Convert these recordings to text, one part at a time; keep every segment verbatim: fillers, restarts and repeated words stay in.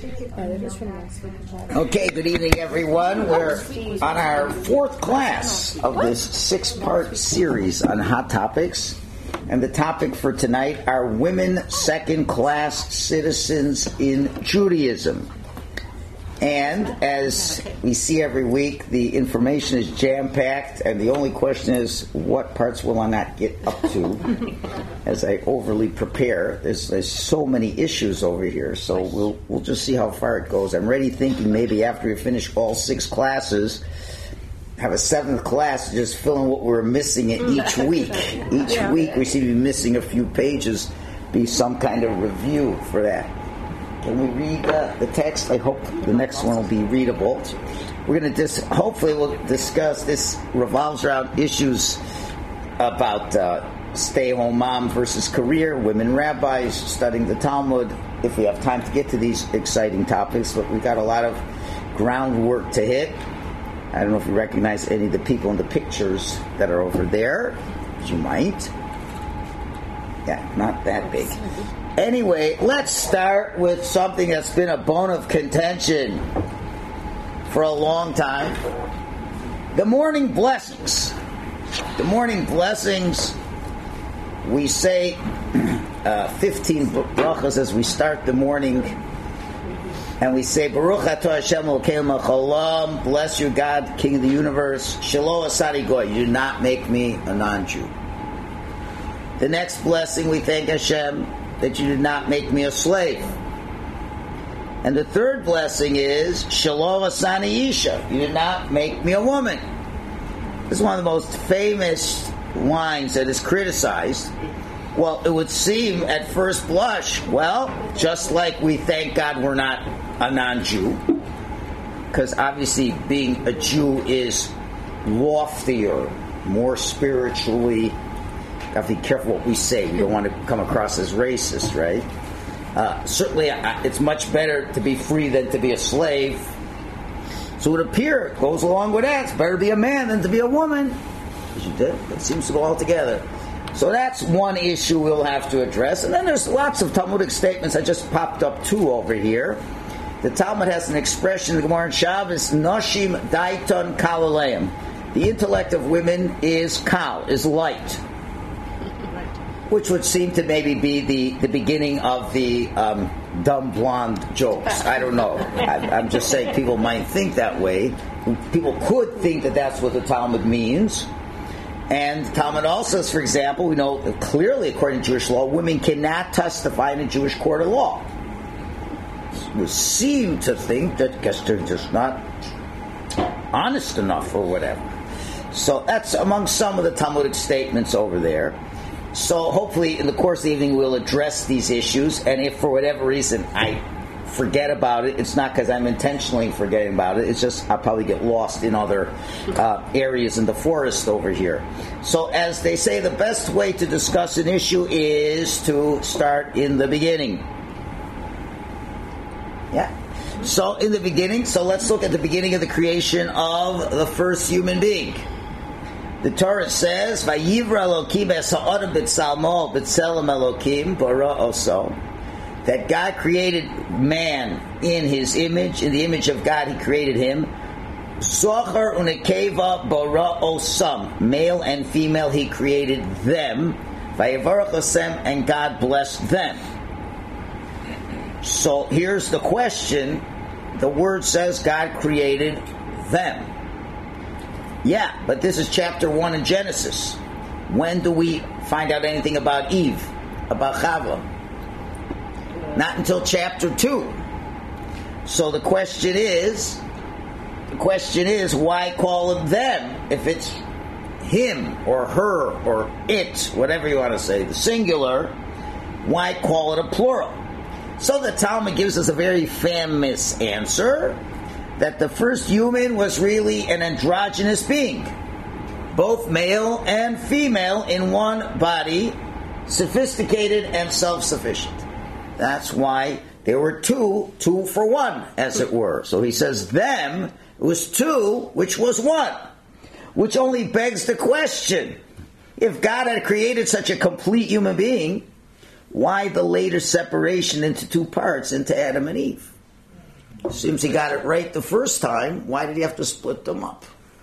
Okay, good evening, everyone. We're on our fourth class of this six-part series on hot topics. And the topic for tonight are women second-class citizens in Judaism. And as we see every week, the information is jam-packed, and the only question is, what parts will I not get up to as I overly prepare? There's, there's so many issues over here, so we'll we'll just see how far it goes. I'm already thinking maybe after we finish all six classes, have a seventh class, just fill in what we're missing in each week. Each yeah. week we seem to be missing a few pages, be some kind of review for that. Can we read uh, the text? I hope the next one will be readable. We're going to dis- hopefully we'll discuss, this revolves around issues about uh, stay-at-home mom versus career, women rabbis, studying the Talmud, if we have time to get to these exciting topics, but we've got a lot of groundwork to hit. I don't know if you recognize any of the people in the pictures that are over there, but you might. Yeah, not that big. Anyway, let's start with something that's been a bone of contention for a long time. The morning blessings. The morning blessings, we say uh, fifteen brachas as we start the morning, and we say, Baruch atah Hashem Elokeinu Melech, bless you God, King of the universe, Shelo asani goy, you do not make me a non-Jew. The next blessing, we thank Hashem that you did not make me a slave. And the third blessing is, Shelo asani isha, you did not make me a woman. This is one of the most famous lines that is criticized. Well, it would seem at first blush, well, just like we thank God we're not a non-Jew, because obviously being a Jew is loftier, more spiritually. Got to be careful what we say. We don't want to come across as racist, right? Uh, certainly, uh, it's much better to be free than to be a slave. So it would appear, it goes along with that. It's better to be a man than to be a woman. It seems to go all together. So that's one issue we'll have to address. And then there's lots of Talmudic statements. I just popped up two over here. The Talmud has an expression in the Gemara in Shabbos, Noshim daiton kal aleim. The intellect of women is kal, is light. Which would seem to maybe be the, the beginning of the um, dumb blonde jokes. I don't know. I, I'm just saying people might think that way. People could think that that's what the Talmud means. And the Talmud also says, for example, we know clearly according to Jewish law, women cannot testify in a Jewish court of law. We seem to think that because they're just not honest enough or whatever. So that's among some of the Talmudic statements over there. So hopefully in the course of the evening we'll address these issues, and if for whatever reason I forget about it, it's not because I'm intentionally forgetting about it, it's just I'll probably get lost in other uh, areas in the forest over here. So as they say, the best way to discuss an issue is to start in the beginning. Yeah. So in the beginning, so let's look at the beginning of the creation of the first human being. The Torah says, "Vayivra Elokim es ha'adam b'tzalmo b'tzelem Elokim bara oso," that God created man in His image, in the image of God He created him. Zochar unekeva bara osam, male and female He created them. Vayivarach osem, and God blessed them. So here's the question: the word says God created them. Yeah, but this is chapter one in Genesis. When do we find out anything about Eve, about Chava? Not until chapter two. So the question is, the question is, why call it them if it's him or her or it, whatever you want to say, the singular? Why call it a plural? So the Talmud gives us a very famous answer, that the first human was really an androgynous being, both male and female in one body, sophisticated and self-sufficient. That's why there were two, two for one, as it were. So he says them, it was two, which was one, which only begs the question, if God had created such a complete human being, why the later separation into two parts, into Adam and Eve? Seems he got it right the first time. Why did he have to split them up?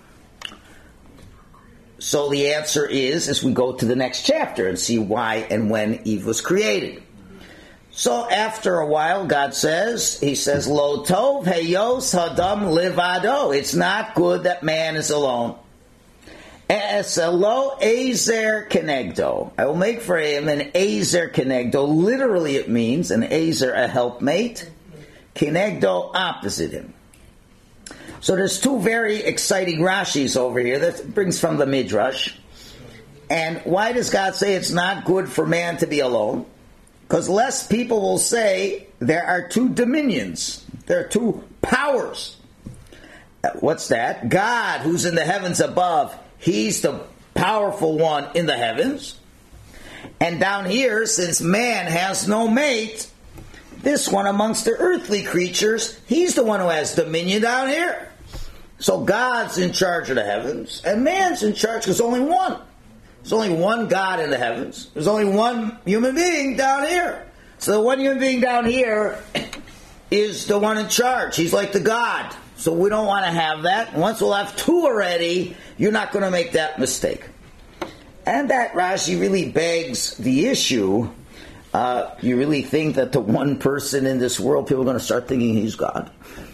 So the answer is, as we go to the next chapter and see why and when Eve was created. So after a while, God says, he says, Lo tov heyos hadam livado. It's not good that man is alone. Es lo ezer kenegdo. I will make for him an ezer kenegdo. Literally it means an ezer, a helpmate. Kenegdo, opposite him. So there's two very exciting Rashis over here that brings from the Midrash. And why does God say it's not good for man to be alone? Because less people will say there are two dominions. There are two powers. What's that? God, who's in the heavens above, he's the powerful one in the heavens. And down here, since man has no mate, this one amongst the earthly creatures, he's the one who has dominion down here. So God's in charge of the heavens, and man's in charge because there's only one. There's only one God in the heavens. There's only one human being down here. So the one human being down here is the one in charge. He's like the God. So we don't want to have that. Once we'll have two already, you're not going to make that mistake. And that Rashi really begs the issue. Uh, you really think that the one person in this world, people are going to start thinking he's God?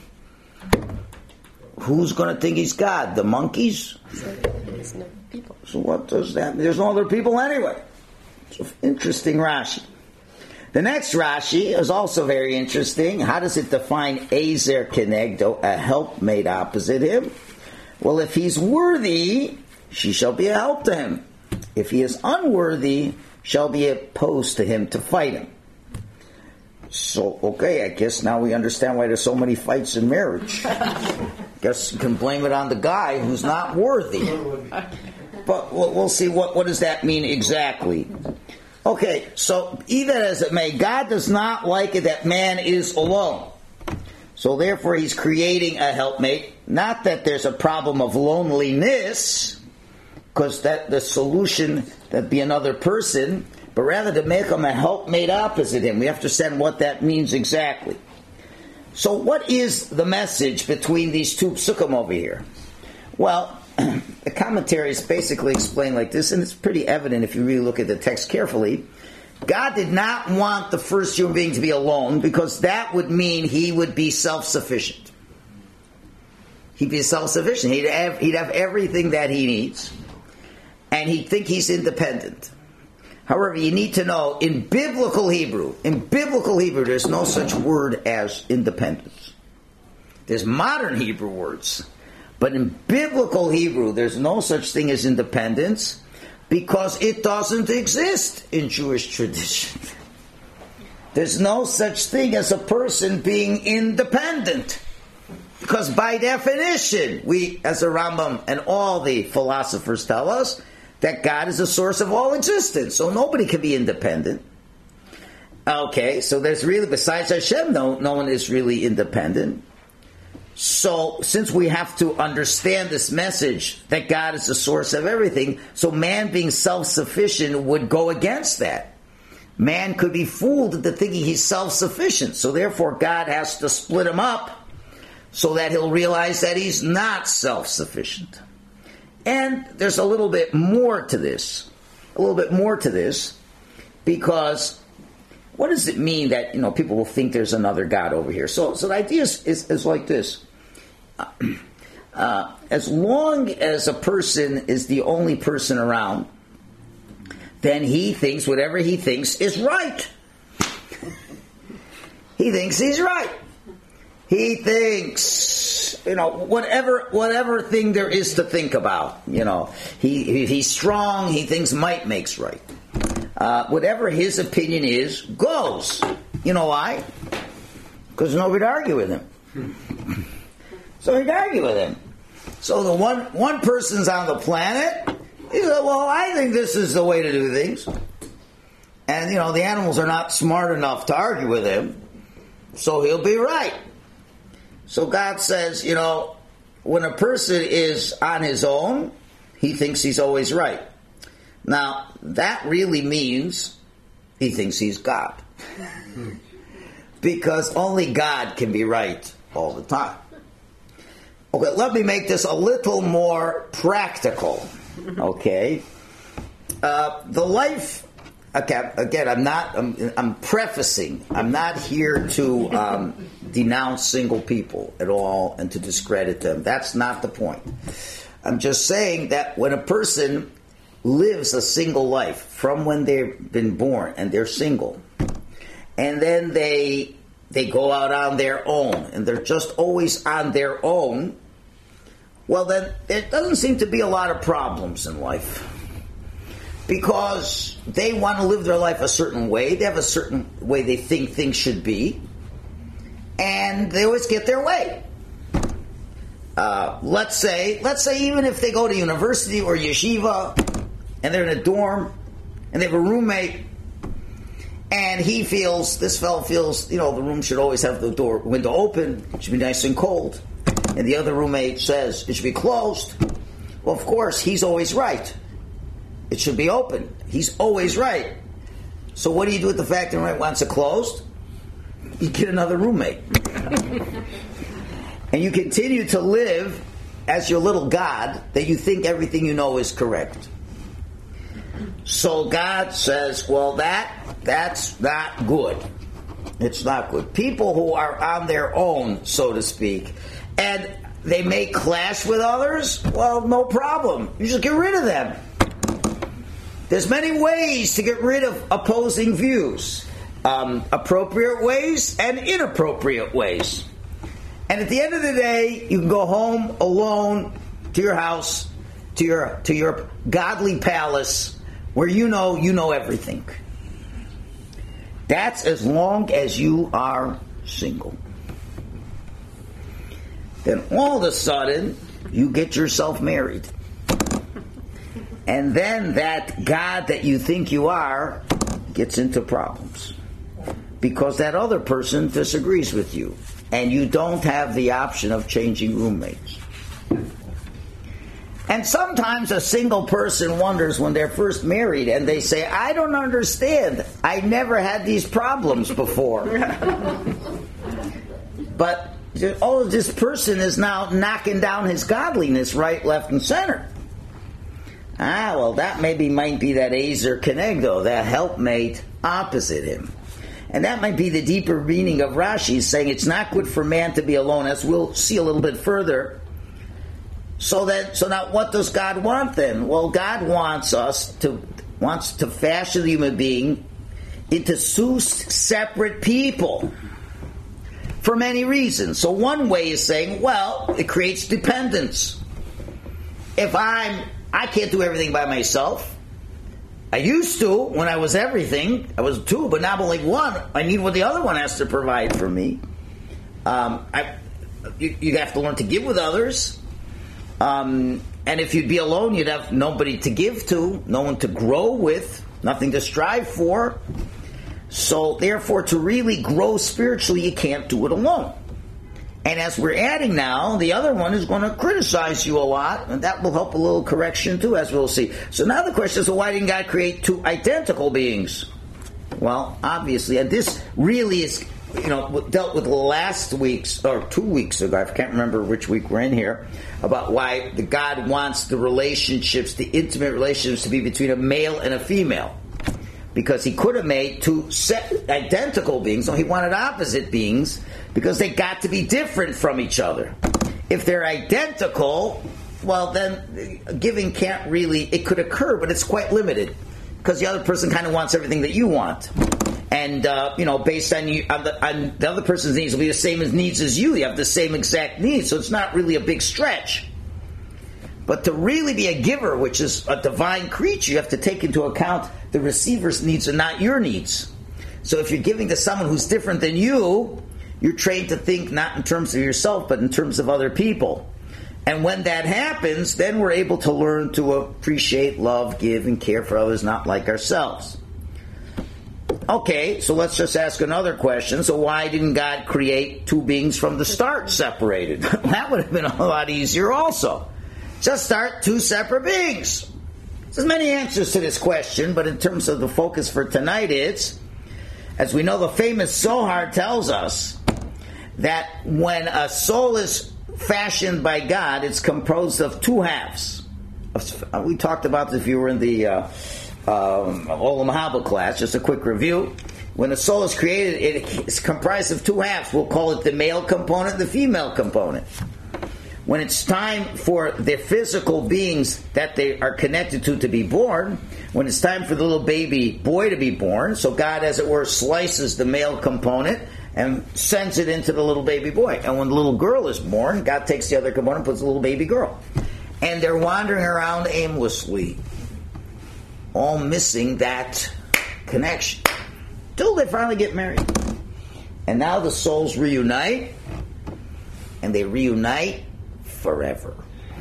Who's going to think he's God? The monkeys? There's no people. So what does that mean? There's no other people anyway. So interesting Rashi. The next Rashi is also very interesting. How does it define Ezer Kenegdo, a helpmate opposite him? Well, if he's worthy, she shall be a help to him. If he is unworthy, shall be opposed to him to fight him. So, okay, I guess now we understand why there's so many fights in marriage. Guess you can blame it on the guy who's not worthy. But we'll, we'll see what, what does that mean exactly. Okay, so even as it may, God does not like it that man is alone. So therefore he's creating a helpmate. Not that there's a problem of loneliness, because that the solution that'd be another person, but rather to make him a helpmate opposite him. We have to understand what that means exactly. So what is the message between these two psukim over here? Well, the commentaries basically explain like this, and it's pretty evident if you really look at the text carefully. God did not want the first human being to be alone, because that would mean he would be self-sufficient. He'd be self-sufficient. He'd have, he'd have everything that he needs, and he'd think he's independent. However, you need to know, in biblical Hebrew, in biblical Hebrew, there's no such word as independence. There's modern Hebrew words. But in biblical Hebrew, there's no such thing as independence because it doesn't exist in Jewish tradition. There's no such thing as a person being independent. Because by definition, we, as the Rambam and all the philosophers tell us, that God is the source of all existence. So nobody can be independent. Okay, so there's really, besides Hashem, no, no one is really independent. So, since we have to understand this message that God is the source of everything, so man being self-sufficient would go against that. Man could be fooled into thinking he's self-sufficient. So therefore God has to split him up so that he'll realize that he's not self-sufficient. And there's a little bit more to this. A little bit more to this. Because what does it mean that, you know, people will think there's another God over here? So, so the idea is, is, is like this. Uh, as long as a person is the only person around, then he thinks whatever he thinks is right. He thinks he's right. He thinks, you know, whatever whatever thing there is to think about. You know, he, he he's strong. He thinks might makes right. Uh, whatever his opinion is goes. You know why? Because nobody argue with him. So he'd argue with him. So the one one person's on the planet. He said, "Well, I think this is the way to do things." And you know, the animals are not smart enough to argue with him, so he'll be right. So God says, you know, when a person is on his own, he thinks he's always right. Now, that really means he thinks he's God. Because only God can be right all the time. Okay, let me make this a little more practical. Okay, uh, the life. Okay, again, I'm not. I'm, I'm prefacing. I'm not here to um, denounce single people at all and to discredit them. That's not the point. I'm just saying that when a person lives a single life from when they've been born and they're single, and then they they go out on their own and they're just always on their own, well, then there doesn't seem to be a lot of problems in life. Because they want to live their life a certain way. They have a certain way they think things should be. And they always get their way. Uh, let's say, let's say even if they go to university or yeshiva, and they're in a dorm, and they have a roommate, and he feels, this fellow feels, you know, the room should always have the door window open, it should be nice and cold. And the other roommate says it should be closed. Well, of course, he's always right. It should be open. He's always right. So what do you do with the fact that the roommate wants it closed? You get another roommate. And you continue to live as your little God that you think everything you know is correct. So God says, well, that that's not good. It's not good. People who are on their own, so to speak, and they may clash with others, well, no problem. You just get rid of them. There's many ways to get rid of opposing views. Um, appropriate ways and inappropriate ways. And at the end of the day, you can go home alone to your house, to your to your godly palace, where you know you know everything. That's as long as you are single. Then all of a sudden, you get yourself married. And then that God that you think you are gets into problems. Because that other person disagrees with you. And you don't have the option of changing roommates. And sometimes a single person wonders when they're first married and they say, I don't understand. I never had these problems before. But oh, this person is now knocking down his godliness right, left, and center. Ah, well, that maybe might be that Ezer Kenegdo, that helpmate opposite him. And that might be the deeper meaning of Rashi, saying it's not good for man to be alone, as we'll see a little bit further. So that, so now what does God want then? Well, God wants us to, wants to fashion the human being into two separate people. For many reasons. So one way is saying, well, it creates dependence. If I'm I can't do everything by myself. I used to when I was everything. I was two, but now I'm only one. I need what the other one has to provide for me. Um, I, you, you have to learn to give with others. Um, and if you'd be alone, you'd have nobody to give to, no one to grow with, nothing to strive for. So therefore, to really grow spiritually, you can't do it alone. And as we're adding now, the other one is going to criticize you a lot, and that will help a little correction too, as we'll see. So now the question is, well, why didn't God create two identical beings? Well, obviously, and this really is, you know, dealt with last week's, or two weeks ago, I can't remember which week we're in here, about why the God wants the relationships, the intimate relationships to be between a male and a female. Because he could have made two set, identical beings, no, he wanted opposite beings, because they got to be different from each other. If they're identical, well, then giving can't really, it could occur, but it's quite limited, because the other person kind of wants everything that you want. And, uh, you know, based on, you, on, the, on the other person's needs will be the same as needs as you. You have the same exact needs, so it's not really a big stretch. But to really be a giver, which is a divine creature, you have to take into account the receiver's needs and not your needs. So if you're giving to someone who's different than you, you're trained to think not in terms of yourself, but in terms of other people. And when that happens, then we're able to learn to appreciate, love, give, and care for others not like ourselves. Okay, so let's just ask another question. So why didn't God create two beings from the start separated? That would have been a lot easier also. Just start two separate beings. There's many answers to this question, but in terms of the focus for tonight, it's, as we know, the famous Zohar tells us that when a soul is fashioned by God, it's composed of two halves. We talked about this if you were in the uh, um, Olam Haba class. Just a quick review. When a soul is created, it's comprised of two halves. We'll call it the male component and the female component. When it's time for the physical beings that they are connected to to be born, when it's time for the little baby boy to be born, so God, as it were, slices the male component and sends it into the little baby boy. And when the little girl is born, God takes the other component and puts the little baby girl. And they're wandering around aimlessly, all missing that connection, till they finally get married. And now the souls reunite, and they reunite forever.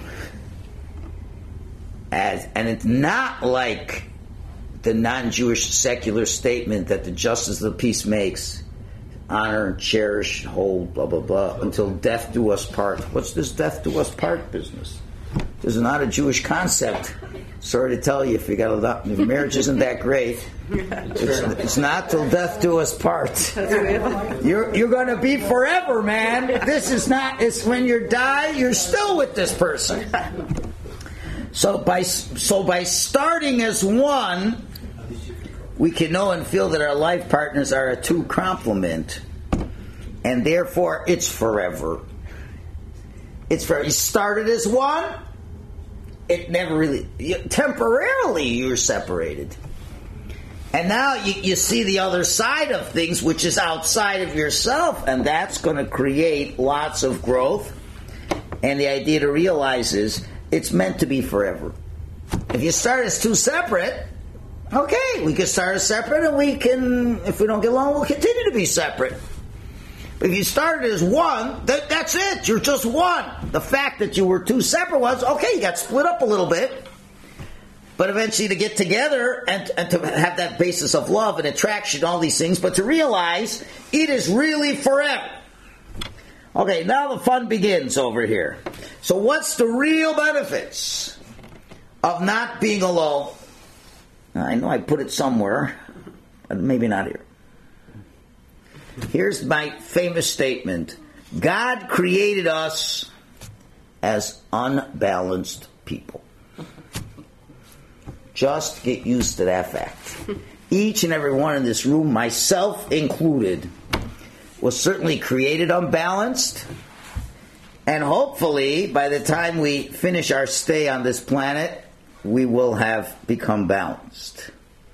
As, and it's not like the non-Jewish secular statement that the justice of the peace makes: honor, cherish, hold, blah, blah, blah, until death do us part. What's this death do us part business? This is not a Jewish concept. Sorry to tell you, if you got a lot, if marriage isn't that great, it's, it's not till death do us part. You're you're going to be forever, man. This is not. It's when you die, you're still with this person. So by so by starting as one, we can know and feel that our life partners are a true complement, and therefore it's forever. It's forever. You started as one. It never really, you, temporarily you're separated. And now you, you see the other side of things, which is outside of yourself, and that's going to create lots of growth. And the idea to realize is, it's meant to be forever. If you start as two separate, okay, we can start as separate, and we can, if we don't get along, we'll continue to be separate. If you started as one, that, that's it. You're just one. The fact that you were two separate ones, okay, you got split up a little bit. But eventually to get together and, and to have that basis of love and attraction, all these things, but to realize it is really forever. Okay, now the fun begins over here. So what's the real benefits of not being alone? I know I put it somewhere, but maybe not here. Here's my famous statement. God created us as unbalanced people. Just get used to that fact. Each and every one in this room, myself included, was certainly created unbalanced. And hopefully, by the time we finish our stay on this planet, we will have become balanced.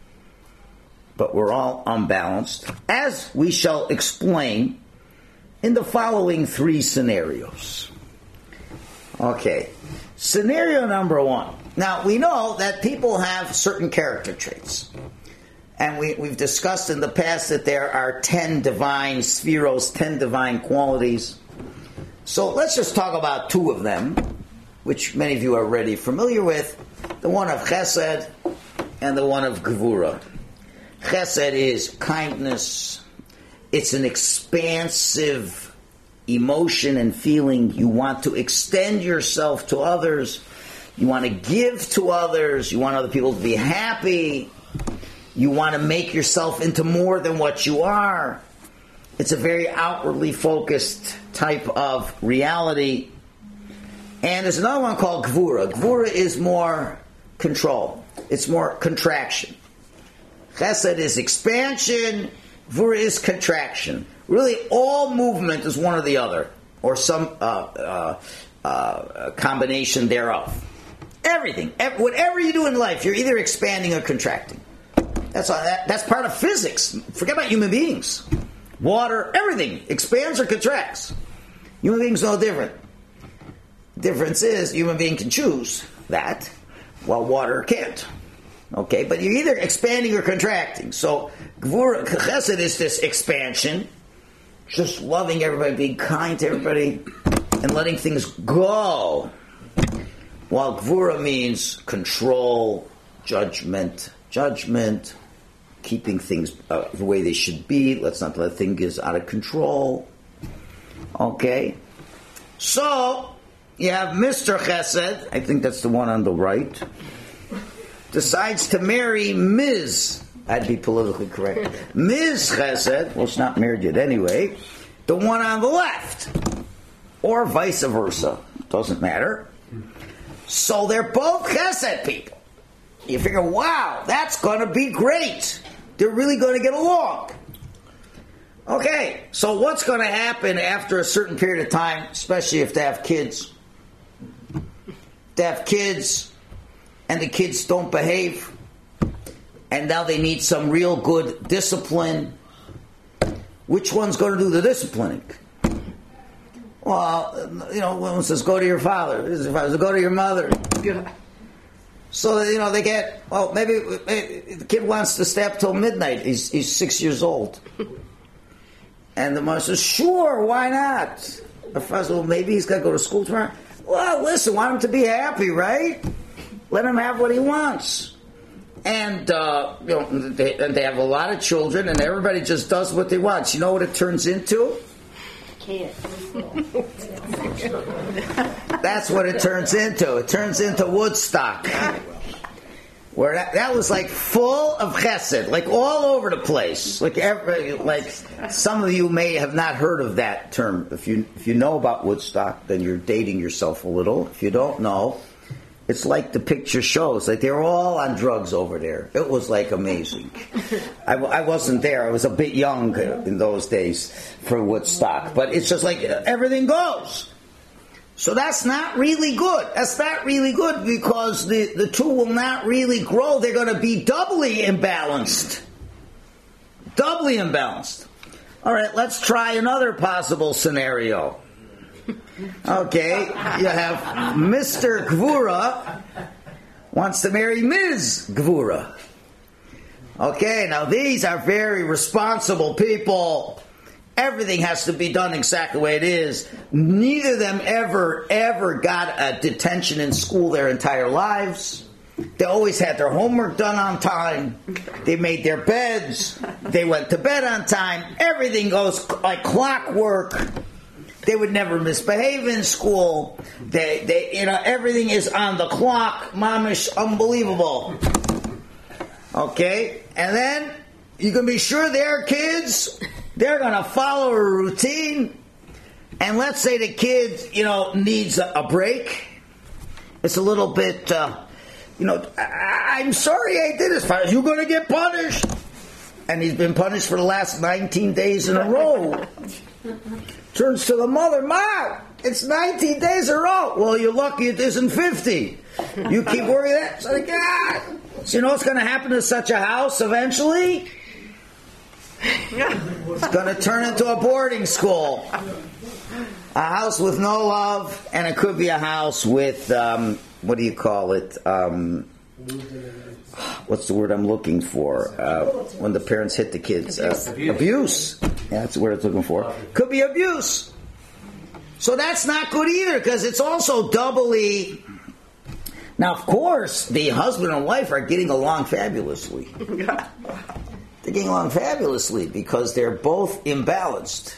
But we're all unbalanced, as we shall explain in the following three scenarios. Okay, scenario number one. Now, we know that people have certain character traits. And we, we've discussed in the past that there are ten divine spheros, ten divine qualities. So let's just talk about two of them, which many of you are already familiar with. The one of Chesed and the one of Gevura. Chesed is kindness. It's an expansive emotion and feeling. You want to extend yourself to others. You want to give to others. You want other people to be happy. You want to make yourself into more than what you are. It's a very outwardly focused type of reality. And there's another one called Gevura. Gevura is more control. It's more contraction. Chesed is expansion. Gevura is contraction. Really, all movement is one or the other, or some uh, uh, uh, combination thereof. Everything, whatever you do in life, you're either expanding or contracting. That's all, that, that's part of physics. Forget about human beings. Water, everything expands or contracts. Human beings no different. Difference is human being can choose that, while water can't. Okay, but you're either expanding or contracting. So Gevura, Chesed is this expansion, just loving everybody, being kind to everybody, and letting things go. While Gevura means control, judgment, judgment, keeping things uh, the way they should be. Let's not let things get out of control. Okay? So, you have Mister Chesed, I think that's the one on the right, decides to marry Miz I'd be politically correct. Miz Chesed, well, she's not married yet anyway, the one on the left. Or vice versa. Doesn't matter. So they're both chesed people. You figure, wow, that's going to be great. They're really going to get along. Okay, so what's going to happen after a certain period of time, especially if they have kids? They have kids, and the kids don't behave, and now they need some real good discipline. Which one's going to do the disciplining? Well, you know, one says, go to your father. If I was to go to your mother. So, you know, they get, well, maybe, maybe the kid wants to stay up till midnight. He's, he's six years old. And the mother says, sure, why not? The father says, well, maybe he's got to go to school tomorrow. Well, listen, want him to be happy, right? Let him have what he wants. And, uh, you know, they, and they have a lot of children, and everybody just does what they want. You know what it turns into? That's what it turns into. It turns into Woodstock. Where that, that was like full of chesed, like all over the place. Like every, like some of you may have not heard of that term. If you if you know about Woodstock, then you're dating yourself a little. If you don't know, it's like the picture shows. Like they were all on drugs over there. It was like amazing. I, I wasn't there. I was a bit young in those days for Woodstock. But it's just like everything goes. So that's not really good. That's not really good because the, the two will not really grow. They're going to be doubly imbalanced. Doubly imbalanced. All right, let's try another possible scenario. Okay, you have Mister Gvura wants to marry Miz Gvura. Okay, now these are very responsible people. Everything has to be done exactly the way it is. Neither of them ever, ever got a detention in school their entire lives. They always had their homework done on time. They made their beds. They went to bed on time. Everything goes like clockwork. They would never misbehave in school. They, they, you know, everything is on the clock. Mamish, unbelievable. Okay, and then you can be sure their kids, they're going to follow a routine. And let's say the kid, you know, needs a, a break. It's a little bit, uh, you know, I, I'm sorry I did this. You're going to get punished. And he's been punished for the last nineteen days in a row. Turns to the mother, Mom, it's nineteen days in a row. Well, you're lucky it isn't fifty. You keep worrying that. So, God. So you know what's going to happen to such a house eventually? It's going to turn into a boarding school. A house with no love, and it could be a house with, um, what do you call it? Um, what's the word I'm looking for? Uh, when the parents hit the kids. Uh, abuse. abuse. Yeah, that's the word it's looking for. Could be abuse. So that's not good either, because it's also doubly... Now, of course, the husband and wife are getting along fabulously. They're getting along fabulously because they're both imbalanced.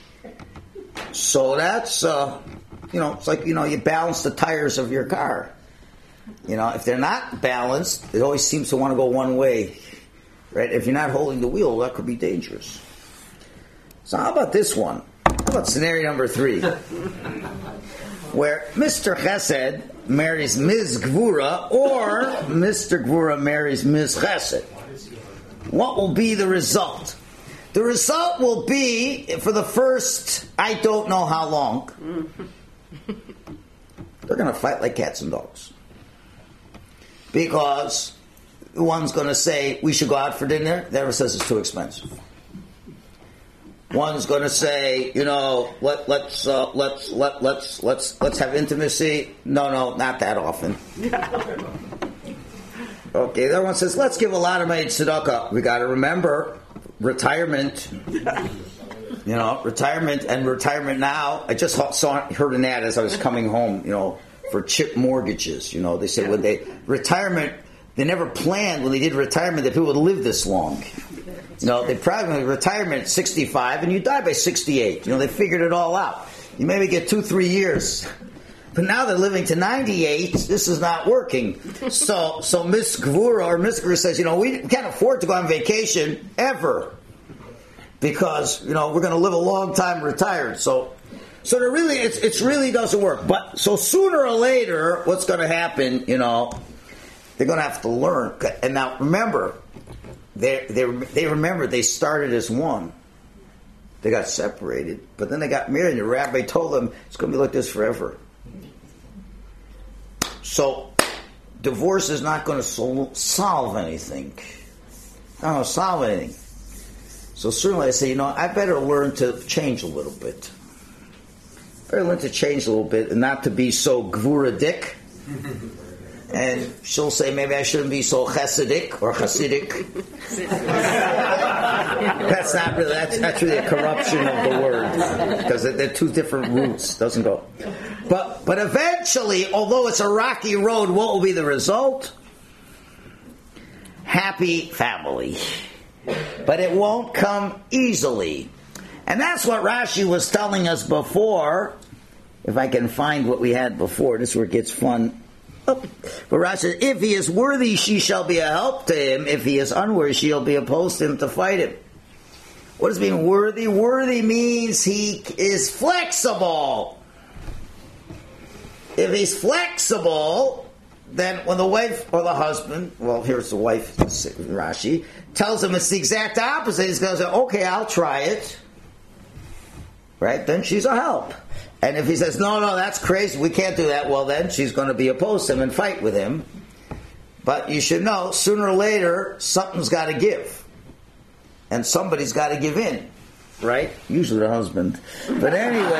So that's, uh, you know, it's like, you know, you balance the tires of your car. You know, if they're not balanced, it always seems to want to go one way. Right? If you're not holding the wheel, that could be dangerous. So how about this one? How about scenario number three? Where Mister Chesed marries Miz Gvura, or Mister Gvura marries Miz Chesed. What will be the result? The result will be, for the first, I don't know how long, they're going to fight like cats and dogs. Because one's going to say, we should go out for dinner. The other says it's too expensive. One's going to say, you know, let, let's uh, let's let let's let's let's have intimacy. No, no, not that often. Okay, the other one says, let's give a lot of money to tzedakah. We got to remember retirement. You know, retirement and retirement now. I just saw heard an ad as I was coming home. You know, for chip mortgages. You know, they said when they retirement, they never planned when they did retirement that people would live this long. You know, they probably retirement at sixty-five and you die by sixty-eight. You know, they figured it all out. You maybe get two, three years. But now they're living to ninety-eight. This is not working. So, so Miss Gvura or Miss Gvura says, you know, we can't afford to go on vacation ever. because, you know, we're going to live a long time retired. So, so there really, it's, it's really doesn't work. But, so sooner or later, what's going to happen, you know, they're going to have to learn. And now, remember, they they they remember they started as one. They got separated, but then they got married, and the rabbi told them it's going to be like this forever. So, divorce is not going to sol- solve anything. Not going to solve anything. So certainly I say, you know, I better learn to change a little bit. Better learn to change a little bit and not to be so gvura dick. And she'll say, maybe I shouldn't be so chasidic or chasidic. That's not really, that's, that's really a corruption of the word. Because they're two different roots. Doesn't go. But, but eventually, although it's a rocky road, what will be the result? Happy family. But it won't come easily. And that's what Rashi was telling us before. If I can find what we had before, this is where it gets fun. But Rashi says, if he is worthy, she shall be a help to him. If he is unworthy, she'll be opposed to him to fight him. What does it mean, worthy? Worthy means he is flexible. If he's flexible, then when the wife or the husband, well, here's the wife, Rashi, tells him it's the exact opposite, he's going to say, okay, I'll try it. Right? Then she's a help. And if he says, no, no, that's crazy, we can't do that, well then she's going to be opposed to him and fight with him. But you should know, sooner or later, something's got to give. And somebody's got to give in. Right? Usually the husband. But anyway,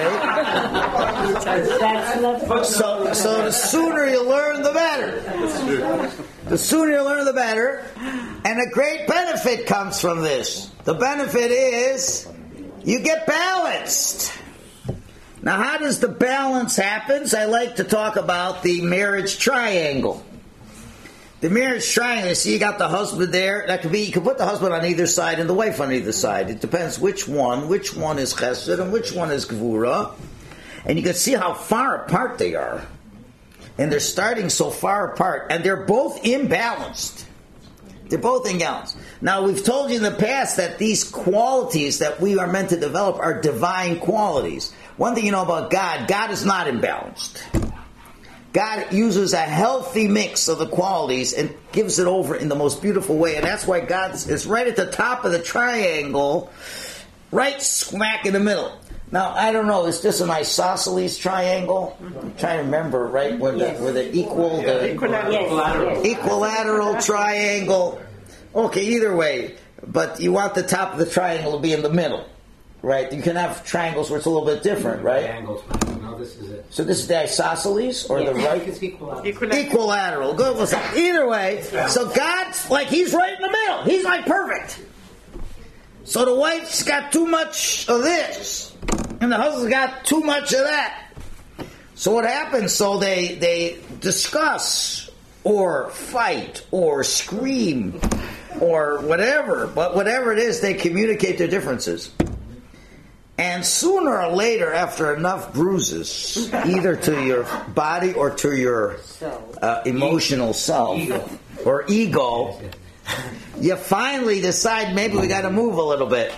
so, so the sooner you learn, the better. The sooner you learn, the better. And a great benefit comes from this. The benefit is you get balanced. Now, how does the balance happen? I like to talk about the marriage triangle. The marriage triangle, see, you got the husband there. That could be, you could put the husband on either side and the wife on either side. It depends which one, which one is chesed and which one is gvura. And you can see how far apart they are. And they're starting so far apart. And they're both imbalanced. They're both imbalanced. Now, we've told you in the past that these qualities that we are meant to develop are divine qualities. One thing you know about God, God is not imbalanced. God uses a healthy mix of the qualities and gives it over in the most beautiful way. And that's why God is right at the top of the triangle, right smack in the middle. Now, I don't know, is this an isosceles triangle? I'm trying to remember, right, where the, yes. where the equal, the equilateral. equilateral triangle. Okay, either way. But you want the top of the triangle to be in the middle. Right, you can have triangles where it's a little bit different, right? Triangles. No, this is it. So this is the isosceles or yes. the right? It's equilateral. Equilateral. Good. Listen. Either way, so God's like He's right in the middle. He's like perfect. So the wife's got too much of this, and the husband's got too much of that. So what happens? So they they discuss or fight or scream or whatever, but whatever it is, they communicate their differences. And sooner or later, after enough bruises, either to your body or to your uh, emotional self or ego, you finally decide maybe we got to move a little bit.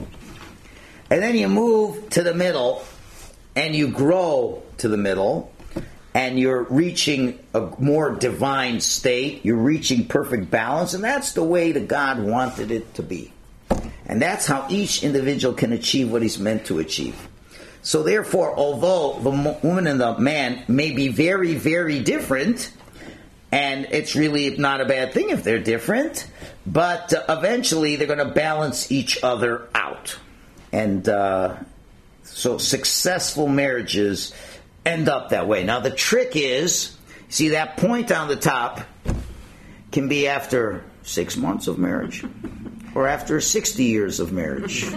And then you move to the middle, and you grow to the middle, and you're reaching a more divine state. You're reaching perfect balance, and that's the way that God wanted it to be. And that's how each individual can achieve what he's meant to achieve. So therefore, although the woman and the man may be very, very different, and it's really not a bad thing if they're different, but uh, eventually they're going to balance each other out. And uh, so successful marriages end up that way. Now the trick is, see that point on the top can be after six months of marriage. Or after sixty years of marriage.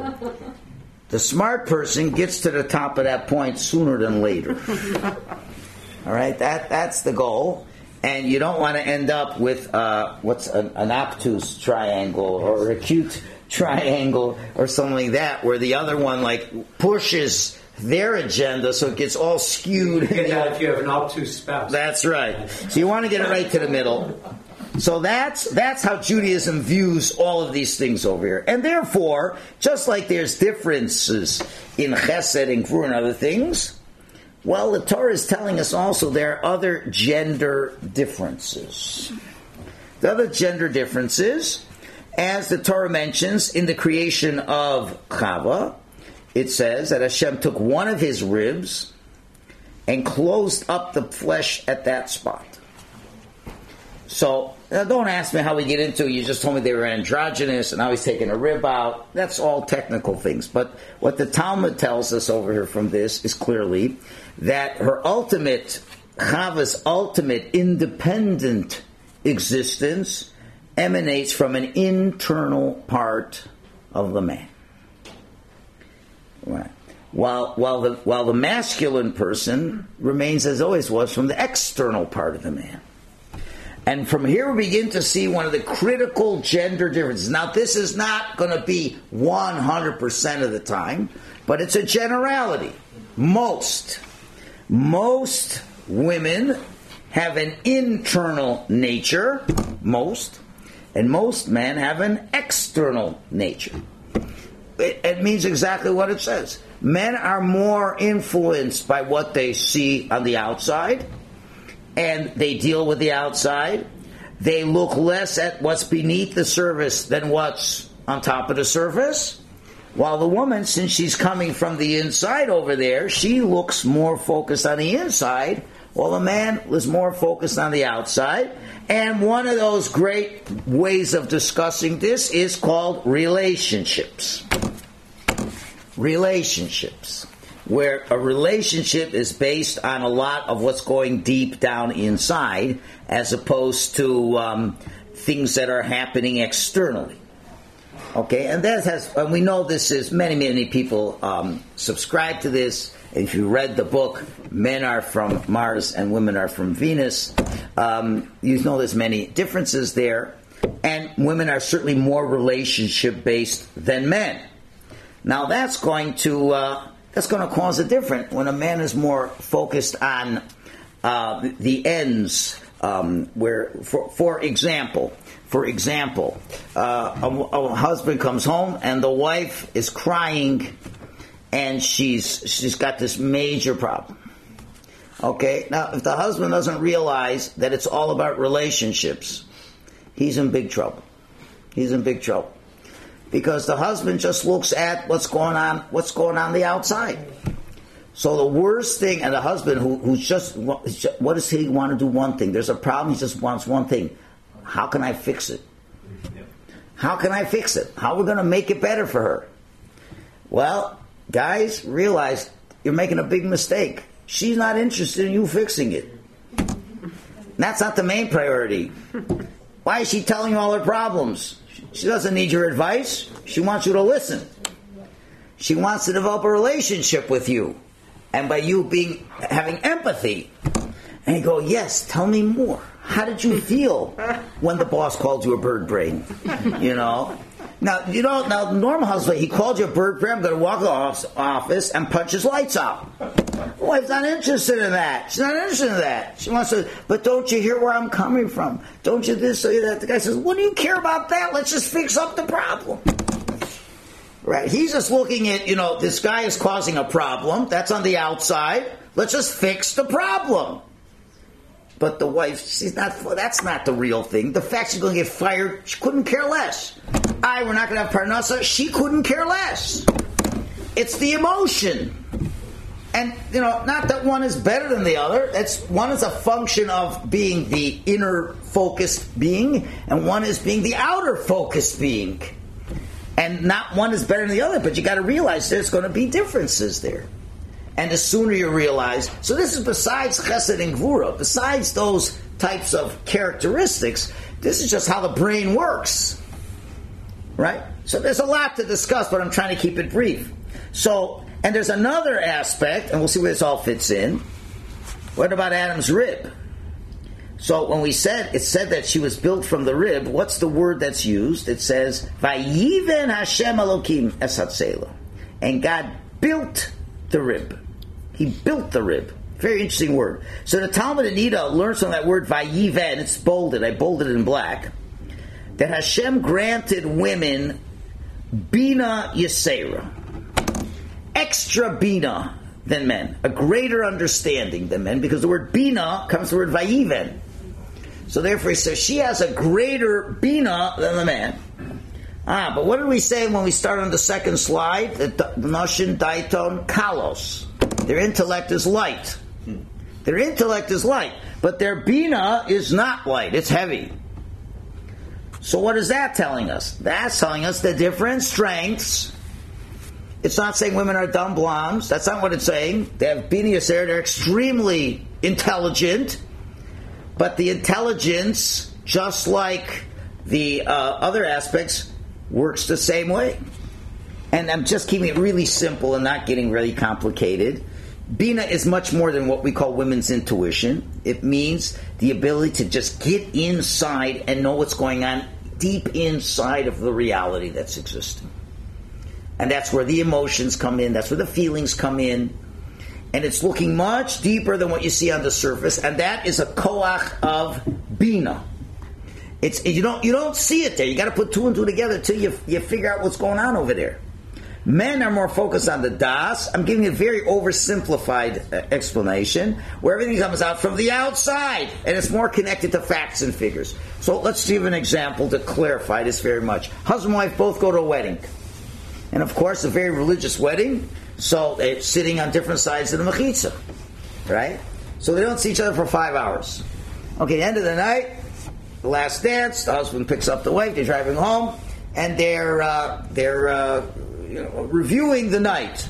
The smart person gets to the top of that point sooner than later. All right, that that's the goal. And you don't want to end up with uh, what's an, an obtuse triangle or a acute triangle or something like that, where the other one like pushes their agenda so it gets all skewed. You get that if you have an obtuse spouse. That's right. So you want to get it right to the middle. So that's that's how Judaism views all of these things over here. And therefore, just like there's differences in chesed and gvura and other things, well, the Torah is telling us also there are other gender differences. The other gender differences, as the Torah mentions in the creation of Chava, it says that Hashem took one of his ribs and closed up the flesh at that spot. So, now don't ask me how we get into it. You just told me they were androgynous and now he's taking a rib out. That's all technical things. But what the Talmud tells us over here from this is clearly that her ultimate, Chava's ultimate independent existence emanates from an internal part of the man. Right. While while the while the masculine person remains as always was from the external part of the man. And from here we begin to see one of the critical gender differences. Now this is not going to be one hundred percent of the time, but it's a generality. Most, most women have an internal nature, most, and most men have an external nature. It, it means exactly what it says. Men are more influenced by what they see on the outside, and they deal with the outside. They look less at what's beneath the surface than what's on top of the surface. While the woman, since she's coming from the inside over there, she looks more focused on the inside, while the man is more focused on the outside. And one of those great ways of discussing this is called relationships. Relationships. Where a relationship is based on a lot of what's going deep down inside, as opposed to um, things that are happening externally. Okay, and that has, and we know this is, many, many people um, subscribe to this. If you read the book, Men Are From Mars and Women Are From Venus, um, you know there's many differences there, and women are certainly more relationship-based than men. Now that's going to, uh, that's going to cause a difference when a man is more focused on uh, the ends, um, where, for, for example, For example, uh, a, a husband comes home and the wife is crying, and she's she's got this major problem. Okay, now if the husband doesn't realize that it's all about relationships, he's in big trouble. He's in big trouble because the husband just looks at what's going on, what's going on the outside. So the worst thing, and the husband who who's just what does he want to do? One thing. There's a problem. He just wants one thing. How can I fix it? How can I fix it? How are we going to make it better for her? Well, guys, realize you're making a big mistake. She's not interested in you fixing it. That's not the main priority. Why is she telling you all her problems? She doesn't need your advice. She wants you to listen. She wants to develop a relationship with you. And by you being having empathy. And you go, yes, tell me more. How did you feel when the boss called you a bird brain? You know? Now, you know, now, normal husband, he called you a bird brain, I'm going to walk to the office and punch his lights out. The wife's not interested in that. She's not interested in that. She wants to, but don't you hear where I'm coming from? Don't you this or that? The guy says, what do you care about that? Let's just fix up the problem. Right? He's just looking at, you know, this guy is causing a problem. That's on the outside. Let's just fix the problem. But the wife, she's not. That's not the real thing. The fact she's going to get fired, she couldn't care less. I, we're not going to have parnasa. She couldn't care less. It's the emotion, and you know, not that one is better than the other. That's one is a function of being the inner focused being, and one is being the outer focused being, and not one is better than the other. But you got to realize there's going to be differences there. And the sooner you realize, so this is besides chesed and gvura, besides those types of characteristics, this is just how the brain works. Right? So there's a lot to discuss, but I'm trying to keep it brief. So, and there's another aspect, and we'll see where this all fits in. What about Adam's rib? So when we said, it said that she was built from the rib, what's the word that's used? It says, Vayiven Hashem Elokim es hatzela. And God built the rib. He built the rib. Very interesting word. So the Talmud in Nida learns from that word vayiven, it's bolded, I bolded it in black, that Hashem granted women bina yisera, extra bina than men, a greater understanding than men, because the word bina comes from the word vayiven. So therefore he says she has a greater bina than the man. Ah, but what did we say when we started on the second slide? That Noshin Daiton Kalos. Their intellect is light. Their intellect is light, but their bina is not light, it's heavy. So what is that telling us? That's telling us the different strengths. It's not saying women are dumb blondes. That's not what it's saying. They have bina yisera, they're extremely intelligent, but the intelligence, just like the uh, other aspects, works the same way. And I'm just keeping it really simple and not getting really complicated. Bina is much more than what we call women's intuition. It means the ability to just get inside and know what's going on deep inside of the reality that's existing. And that's where the emotions come in, that's where the feelings come in. And it's looking much deeper than what you see on the surface, and that is a koach of Bina. It's you don't you don't see it there. You got to put two and two together till you you figure out what's going on over there. Men are more focused on the das. I'm giving a very oversimplified uh, explanation where everything comes out from the outside and it's more connected to facts and figures. So let's give an example to clarify this very much. Husband and wife both go to a wedding, and of course a very religious wedding. So they're sitting on different sides of the mechitza, right? So they don't see each other for five hours. Okay, the end of the night. The last dance, the husband picks up the wife, they're driving home, and they're uh, they're uh, you know, reviewing the night.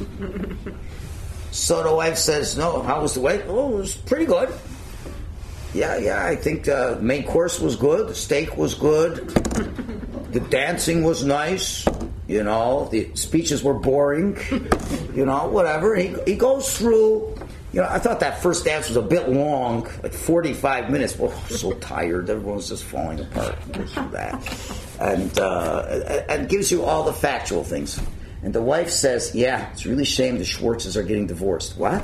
So the wife says, no, how was the wedding? Oh, it was pretty good. Yeah, yeah, I think the main course was good, the steak was good, the dancing was nice, you know, the speeches were boring, you know, whatever. He, he goes through... You know, I thought that first dance was a bit long, like forty-five minutes. Oh, so tired. Everyone's just falling apart. This and that. And, uh, and gives you all the factual things. And the wife says, yeah, it's really a shame the Schwartzes are getting divorced. What?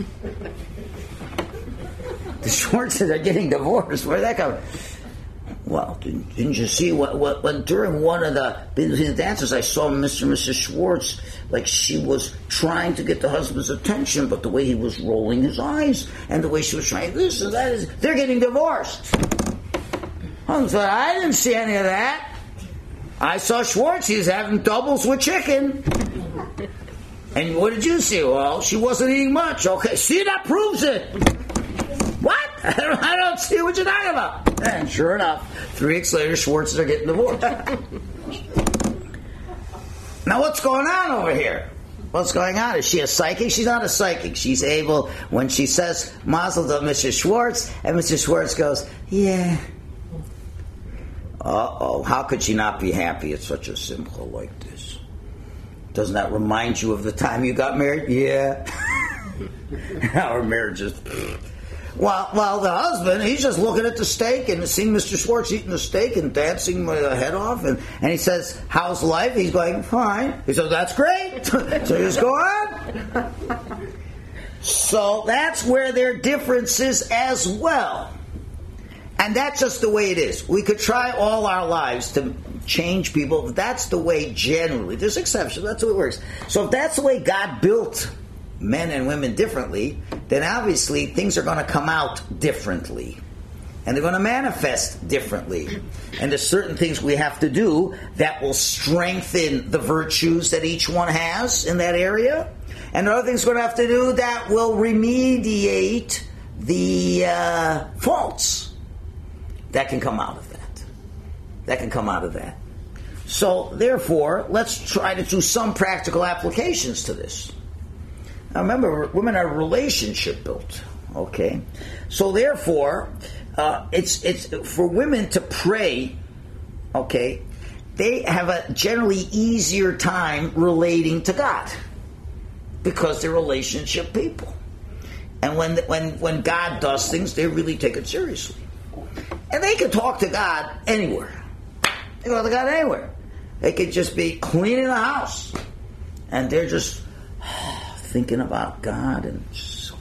The Schwartzes are getting divorced? Where'd that come from? Well, didn't, didn't you see what, what, when during one of the, the dances I saw Mister and Missus Schwartz, like she was trying to get the husband's attention, but the way he was rolling his eyes and the way she was trying this and that is, they're getting divorced. I said, I didn't see any of that. I saw Schwartz, he's having doubles with chicken. And what did you see? Well, she wasn't eating much. Okay, see, that proves it. What? I don't, I don't see what you're talking about. And sure enough, three weeks later, Schwartzes are getting divorced. Now, what's going on over here? What's going on? Is she a psychic? She's not a psychic. She's able, when she says Mazel Tov, Missus Schwartz, and Missus Schwartz goes, yeah. Uh-oh, how could she not be happy at such a simcha like this? Doesn't that remind you of the time you got married? Yeah. Our marriage is... Well, well, the husband, he's just looking at the steak and seeing Mister Schwartz eating the steak and dancing with the head off. And, and he says, how's life? He's going, fine. He says, that's great. So you just go on. So that's where there are differences as well. And that's just the way it is. We could try all our lives to change people. But that's the way generally. There's exceptions. That's the way it works. So if that's the way God built men and women differently, then obviously things are going to come out differently. And they're going to manifest differently. And there's certain things we have to do that will strengthen the virtues that each one has in that area. And there are other things we're going to have to do that will remediate the uh, faults that can come out of that. That can come out of that. So, therefore, let's try to do some practical applications to this. Now remember, women are relationship built, okay? So therefore, uh, it's it's for women to pray, okay? They have a generally easier time relating to God because they're relationship people, and when when when God does things, they really take it seriously, and they can talk to God anywhere. They go to God anywhere. They could just be cleaning the house, and they're just thinking about God and so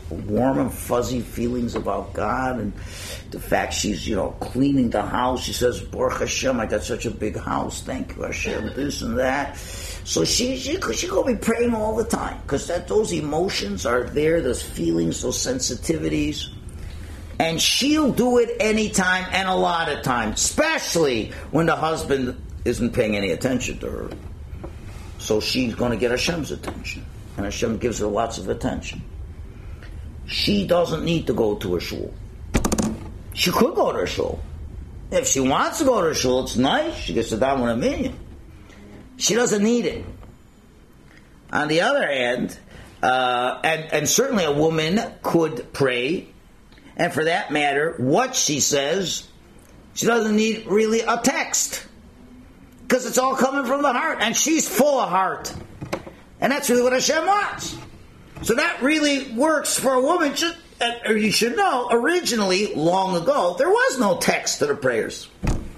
warm and fuzzy feelings about God, and the fact she's, you know, cleaning the house. She says, Baruch Hashem, I got such a big house. Thank you, Hashem, this and that. So she she she gonna be praying all the time, because that those emotions are there, those feelings, those sensitivities, and she'll do it anytime and a lot of times, especially when the husband isn't paying any attention to her. So she's going to get Hashem's attention, and Hashem gives her lots of attention. She doesn't need to go to a shul. She could go to a shul. If she wants to go to a shul, it's nice. She gets to down with a million. She doesn't need it. On the other hand, uh, and, and certainly a woman could pray, and for that matter, what she says, she doesn't need really a text, because it's all coming from the heart, and she's full of heart. And that's really what Hashem wants. So that really works for a woman. Or you should know, originally, long ago, there was no text to the prayers.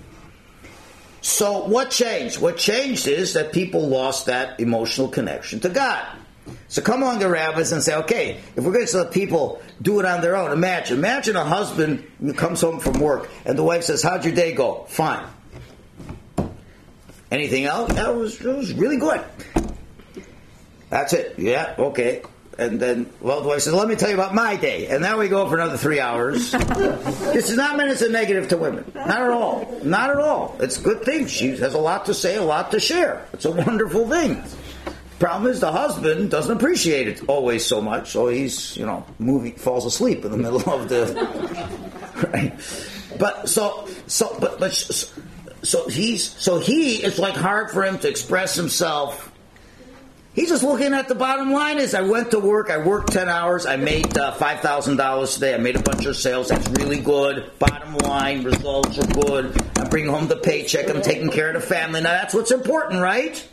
So what changed? What changed is that people lost that emotional connection to God. So come along the rabbis and say, okay, if we're going to let people do it on their own, imagine. Imagine a husband who comes home from work and the wife says, how'd your day go? Fine. Anything else? That was, it was really good. That's it. Yeah, okay. And then, well, the wife says, let me tell you about my day. And now we go for another three hours. This is not meant as a negative to women. Not at all. Not at all. It's a good thing. She has a lot to say, a lot to share. It's a wonderful thing. Problem is, the husband doesn't appreciate it always so much, so he's, you know, moving, falls asleep in the middle of the, right? But, so, so, but, but, so he's, so he, it's like hard for him to express himself. He's just looking at the bottom line is, I went to work, I worked ten hours, I made uh, five thousand dollars today, I made a bunch of sales, that's really good, bottom line, results are good, I'm bringing home the paycheck, I'm taking care of the family, now that's what's important, right?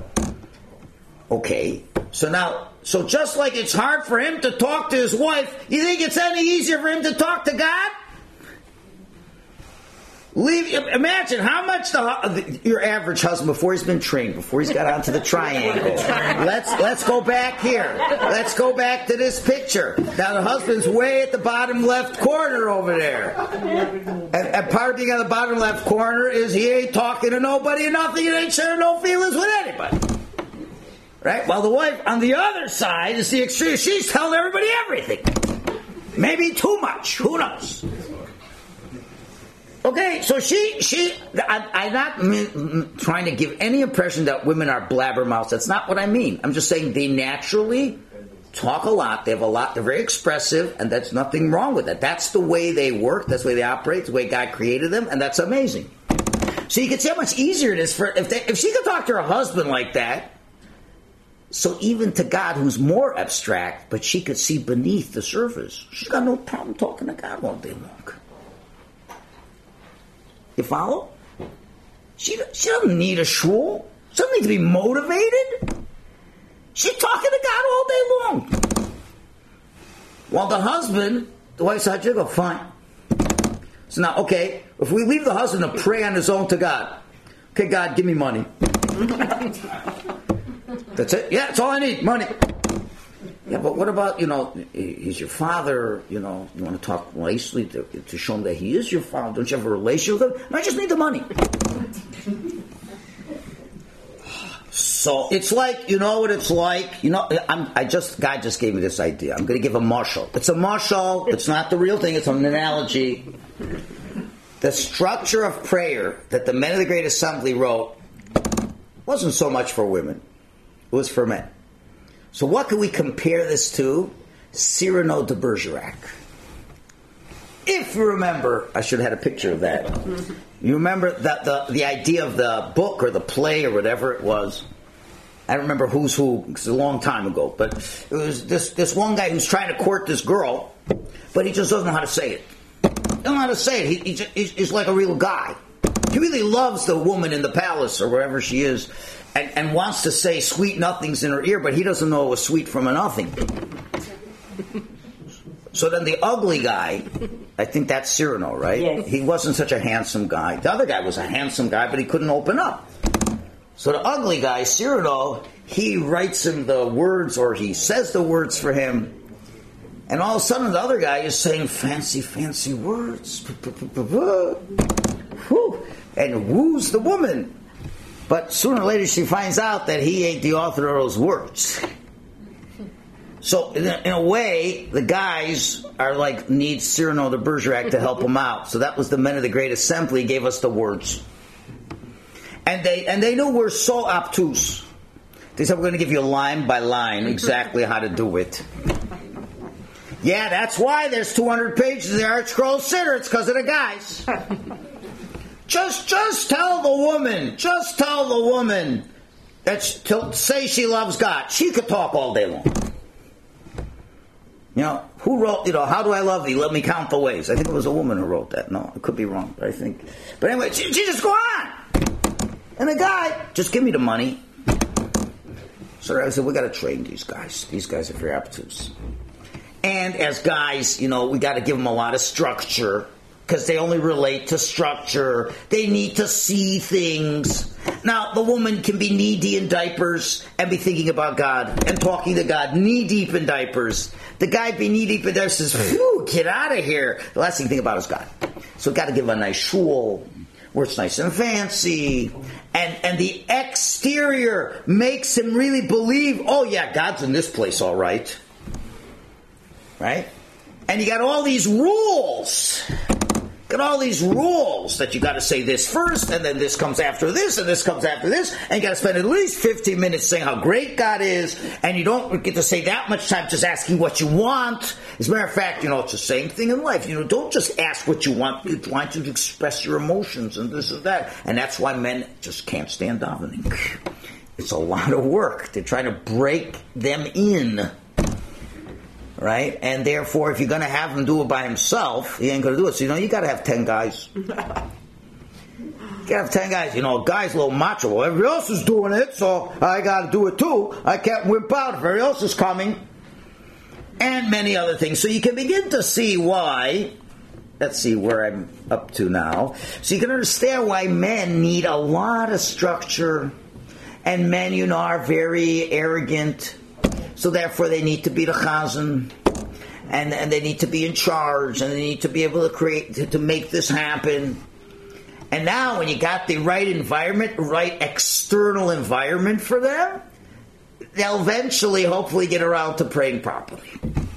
Okay, so now, so just like it's hard for him to talk to his wife, you think it's any easier for him to talk to God? Leave. Imagine how much the, your average husband, before he's been trained, before he's got onto the triangle. Let's let's go back here. Let's go back to this picture. Now the husband's way at the bottom left corner over there, and, and part of being at the bottom left corner is he ain't talking to nobody and nothing, and ain't sharing no feelings with anybody. Right? While the wife on the other side is the extreme. She's telling everybody everything. Maybe too much. Who knows? Okay, so she, she, I, I'm not m- trying to give any impression that women are blabbermouths. That's not what I mean. I'm just saying they naturally talk a lot. They have a lot. They're very expressive, and that's nothing wrong with that. That's the way they work. That's the way they operate. The way God created them, and that's amazing. So you can see how much easier it is for if they, if she could talk to her husband like that. So even to God, who's more abstract, but she could see beneath the surface, she's got no problem talking to God all day long. You follow? She, she doesn't need a shul. She doesn't need to be motivated. She's talking to God all day long. While the husband, the wife said, you go, fine. So now, okay, if we leave the husband to pray on his own to God, okay, God, give me money. That's it? Yeah, that's all I need, money. Yeah, but what about, you know, he's your father, you know, you want to talk nicely to, to show him that he is your father. Don't you have a relationship with him? No, I just need the money. So it's like, you know what it's like? You know, I'm, I just, God just gave me this idea. I'm going to give a mashal. It's a mashal. It's not the real thing. It's an analogy. The structure of prayer that the men of the Great Assembly wrote wasn't so much for women. It was for men. So what can we compare this to? Cyrano de Bergerac. If you remember, I should have had a picture of that. You remember that the, the idea of the book or the play or whatever it was. I don't remember who's who, because it's a long time ago. But it was this, this one guy who's trying to court this girl, but he just doesn't know how to say it. He doesn't know how to say it. He, he, he's like a real guy. He really loves the woman in the palace or wherever she is. And, and wants to say sweet nothings in her ear, but he doesn't know it was sweet from a nothing. So then the ugly guy, I think that's Cyrano, right? Yes. He wasn't such a handsome guy. The other guy was a handsome guy, but he couldn't open up. So the ugly guy, Cyrano, he writes him the words, or he says the words for him, And all of a sudden the other guy is saying fancy, fancy words. Whew, and woos the woman. But sooner or later she finds out that he ain't the author of those words. So in a, in a way, the guys are like, need Cyrano de Bergerac to help them out. So that was the men of the Great Assembly, gave us the words. And they and they knew we're so obtuse. They said, we're going to give you line by line exactly how to do it. Yeah, that's why there's two hundred pages of the Art Scroll Siddur. It's because of the guys. Just just tell the woman, just tell the woman that she, to say she loves God. She could talk all day long. You know, who wrote, you know, how do I love thee? Let me count the ways. I think it was a woman who wrote that. No, I could be wrong, but I think. But anyway, she, she just go on. And the guy, just give me the money. So I said, we got to train these guys. These guys are very obtuse. And as guys, you know, we got to give them a lot of structure, because they only relate to structure. They need to see things. Now, the woman can be knee-deep in diapers and be thinking about God and talking to God knee-deep in diapers. The guy be knee-deep in diapers says, phew, get out of here. The last thing you think about is God. So got to give him a nice shul where it's nice and fancy. And, and the exterior makes him really believe, oh yeah, God's in this place all right. Right? And you got all these rules. Got all these rules that you got to say this first, and then this comes after this, and this comes after this, and you got to spend at least fifteen minutes saying how great God is, and you don't get to say that much time just asking what you want. As a matter of fact, you know, it's the same thing in life. You know, don't just ask what you want. You want to express your emotions and this and that. And that's why men just can't stand davening. It's a lot of work. They're trying to break them in. Right? And therefore, if you're going to have him do it by himself, he ain't going to do it. So, you know, you got to have ten guys. You got to have ten guys. You know, a guy's a little macho. Well, everybody else is doing it, so I got to do it too. I can't whip out if everybody else is coming. And many other things. So you can begin to see why. Let's see where I'm up to now. So you can understand why men need a lot of structure. And men, you know, are very arrogant. So therefore they need to be the chazan, and, and they need to be in charge, and they need to be able to create, to, to make this happen. And now when you got the right environment, right external environment for them, they'll eventually hopefully get around to praying properly.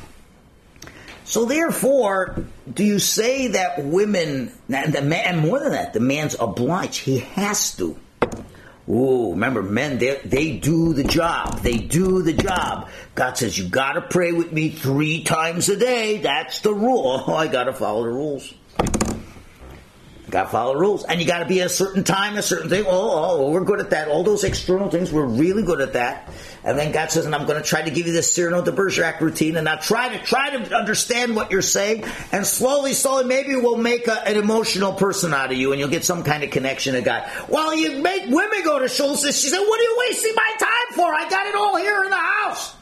So therefore, do you say that women, and, the man, and more than that, the man's obliged, he has to. Ooh, remember, men, they, they do the job. They do the job. God says, you got to pray with me three times a day. That's the rule. Oh, I got to follow the rules. Got to follow the rules. And you got to be at a certain time, a certain thing. Oh, oh, we're good at that. All those external things, we're really good at that. And then God says, and I'm going to try to give you this Cyrano de Bergerac routine, and now try to try to understand what you're saying, and slowly, slowly, maybe we'll make a, an emotional person out of you, and you'll get some kind of connection to God. Well, you make women go to shul, she said, what are you wasting my time for? I got it all here in the house.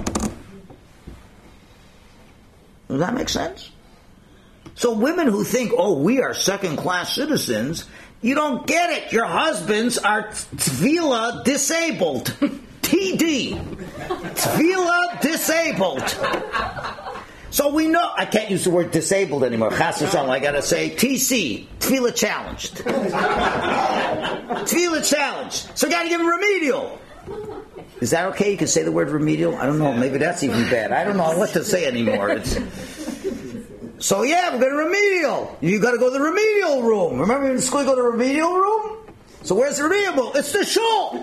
Does that make sense? So women who think, oh, we are second-class citizens, you don't get it. Your husbands are tefillah disabled. T D. Tefillah disabled. So we know, I can't use the word disabled anymore. Chas v'shalom, I gotta say T C. Tefillah challenged. Tefillah challenged. So you gotta give him remedial. Is that okay? You can say the word remedial? I don't know. Maybe that's even bad. I don't know what to say anymore. It's... So yeah, we're going to remedial. You got to go to the remedial room. Remember in school you go to the remedial room? So where's the remedial? It's the shul.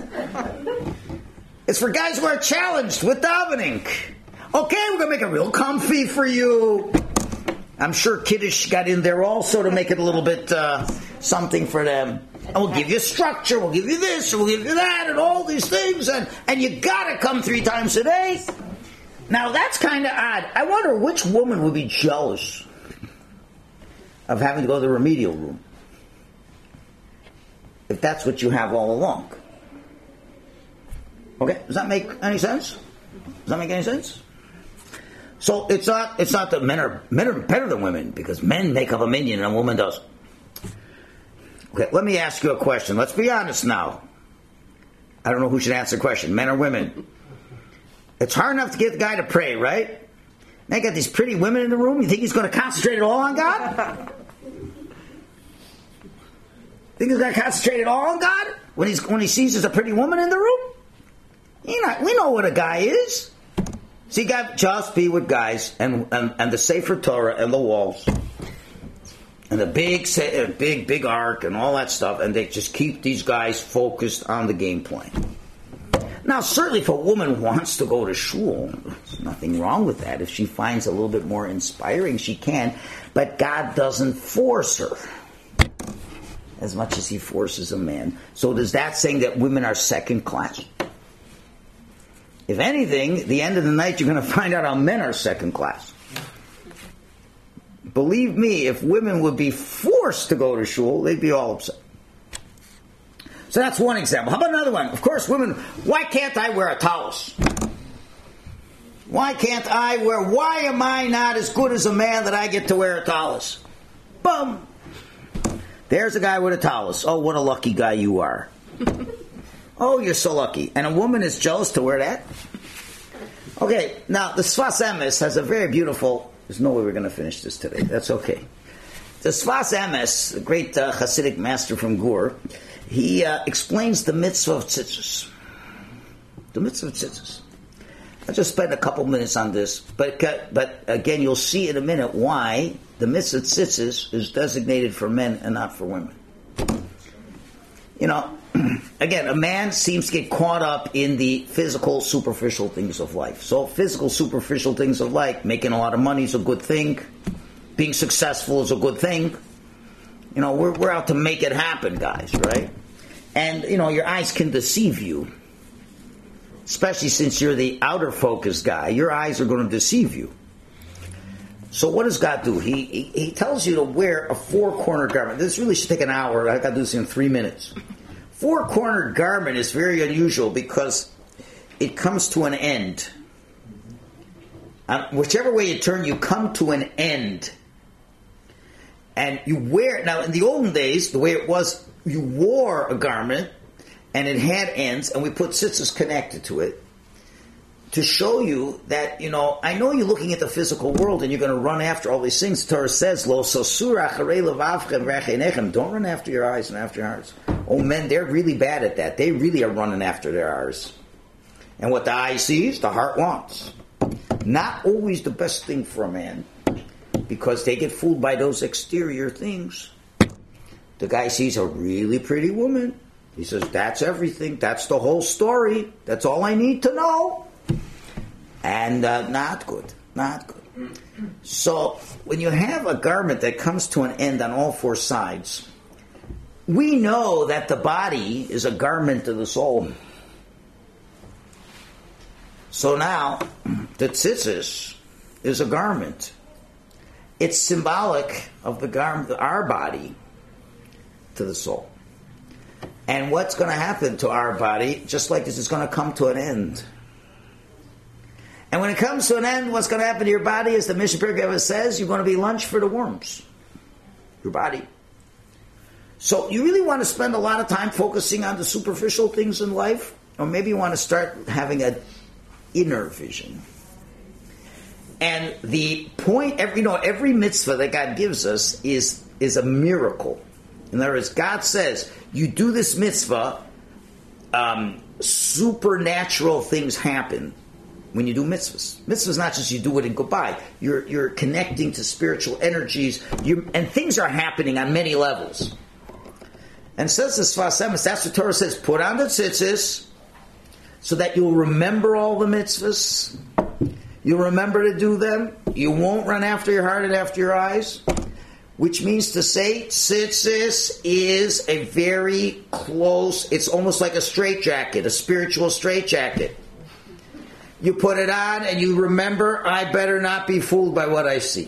It's for guys who are challenged with davening. Okay, we're going to make it real comfy for you. I'm sure Kiddush got in there also to make it a little bit uh, something for them. And we'll give you structure, we'll give you this, and we'll give you that, and all these things, and, and you got to come three times a day. Now that's kind of odd. I wonder which woman would be jealous of having to go to the remedial room, if that's what you have all along. Okay, does that make any sense? Does that make any sense? So it's not it's not that men are men are better than women, because men make up a minyan and a woman doesn't. Okay, let me ask you a question. Let's be honest now. I don't know who should answer the question, men or women. It's hard enough to get the guy to pray, right? They got these pretty women in the room. You think he's going to concentrate it all on God? Think he's going to concentrate it all on God when he's when he sees there's a pretty woman in the room? You know, we know what a guy is. See, God, just be with guys and and, and the Sefer Torah and the walls and the big big big ark and all that stuff, and they just keep these guys focused on the game plan. Now, certainly, if a woman wants to go to shul, there's nothing wrong with that. If she finds a little bit more inspiring, she can. But God doesn't force her as much as he forces a man. So does that saying that women are second class? If anything, the end of the night you're going to find out how men are second class. Believe me, if women would be forced to go to shul, they'd be all upset. So that's one example. How about another one? Of course, women, why can't I wear a talus? Why can't I wear, why am I not as good as a man that I get to wear a talus? Boom! There's a guy with a talus. Oh, what a lucky guy you are. Oh, you're so lucky. And a woman is jealous to wear that? Okay, now the Sfas Emes has a very beautiful, there's no way we're going to finish this today. That's okay. The Sfas Emes, the great uh, Hasidic master from Gur, he uh, explains the mitzvah of tzitzis. The mitzvah of tzitzis. I'll just spend a couple minutes on this, but but again, you'll see in a minute why the mitzvah of tzitzis is designated for men and not for women. You know, again, a man seems to get caught up in the physical, superficial things of life. So physical, superficial things of life, making a lot of money is a good thing. Being successful is a good thing. You know, we're we're out to make it happen, guys, right? And, you know, your eyes can deceive you. Especially since you're the outer focus guy. Your eyes are going to deceive you. So what does God do? He he, he tells you to wear a four-cornered garment. This really should take an hour. I've got to do this in three minutes. Four-cornered garment is very unusual because it comes to an end. Uh, whichever way you turn, you come to an end. And you wear it. Now, in the olden days, the way it was, you wore a garment, and it had ends, and we put tzitzis connected to it, to show you that, you know, I know you're looking at the physical world, and you're going to run after all these things. The Torah says, Lo sosur acharei levavchem v'achinechem. Don't run after your eyes and after your hearts. Oh, men, they're really bad at that. They really are running after their eyes. And what the eye sees, the heart wants. Not always the best thing for a man, because they get fooled by those exterior things. The guy sees a really pretty woman. He says, that's everything. That's the whole story. That's all I need to know. And uh, not good. Not good. So when you have a garment that comes to an end on all four sides, we know that the body is a garment of the soul. So now, the tzitzis is a garment. It's symbolic of the garment, our body, to the soul. And what's going to happen to our body, just like this, is going to come to an end. And when it comes to an end, what's going to happen to your body, as the Mishnah Berurah says, you're going to be lunch for the worms. Your body. So you really want to spend a lot of time focusing on the superficial things in life? Or maybe you want to start having an inner vision. And the point, every, you know, every mitzvah that God gives us is, is a miracle. In other words, God says, you do this mitzvah, um, supernatural things happen when you do mitzvahs. Mitzvahs is not just you do it and goodbye. You're you're connecting to spiritual energies, you're, and things are happening on many levels. And says the Sfas Emes, that's what Torah says, put on the tzitzis, so that you'll remember all the mitzvahs. You'll remember to do them. You won't run after your heart and after your eyes. Which means to say, tzitzis is a very close, it's almost like a straitjacket, a spiritual straitjacket. You put it on and you remember, I better not be fooled by what I see.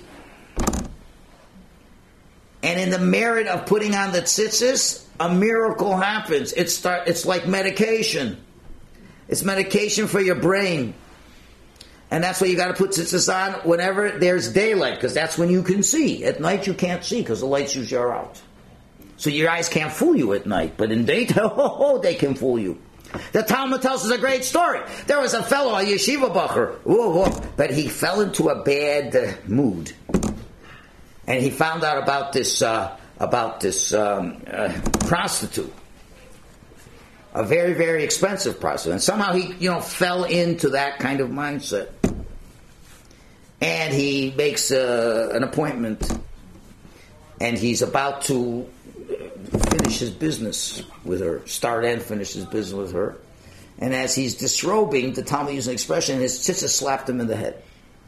And in the merit of putting on the tzitzis, a miracle happens. It start, it's like medication. It's medication for your brain. And that's why you got to put tzitzis on whenever there's daylight, because that's when you can see. At night you can't see because the lights usually are out. So your eyes can't fool you at night, but in daytime, oh, they can fool you. The Talmud tells us a great story. There was a fellow, a yeshiva bacher, whoa, whoa, but he fell into a bad uh, mood, and he found out about this uh, about this um, uh, prostitute, a very very expensive prostitute, and somehow he you know fell into that kind of mindset, and he makes uh, an appointment, and he's about to finish his business with her, start and finish his business with her. And as he's disrobing, the Talmud used an expression, his tzitzis slapped him in the head.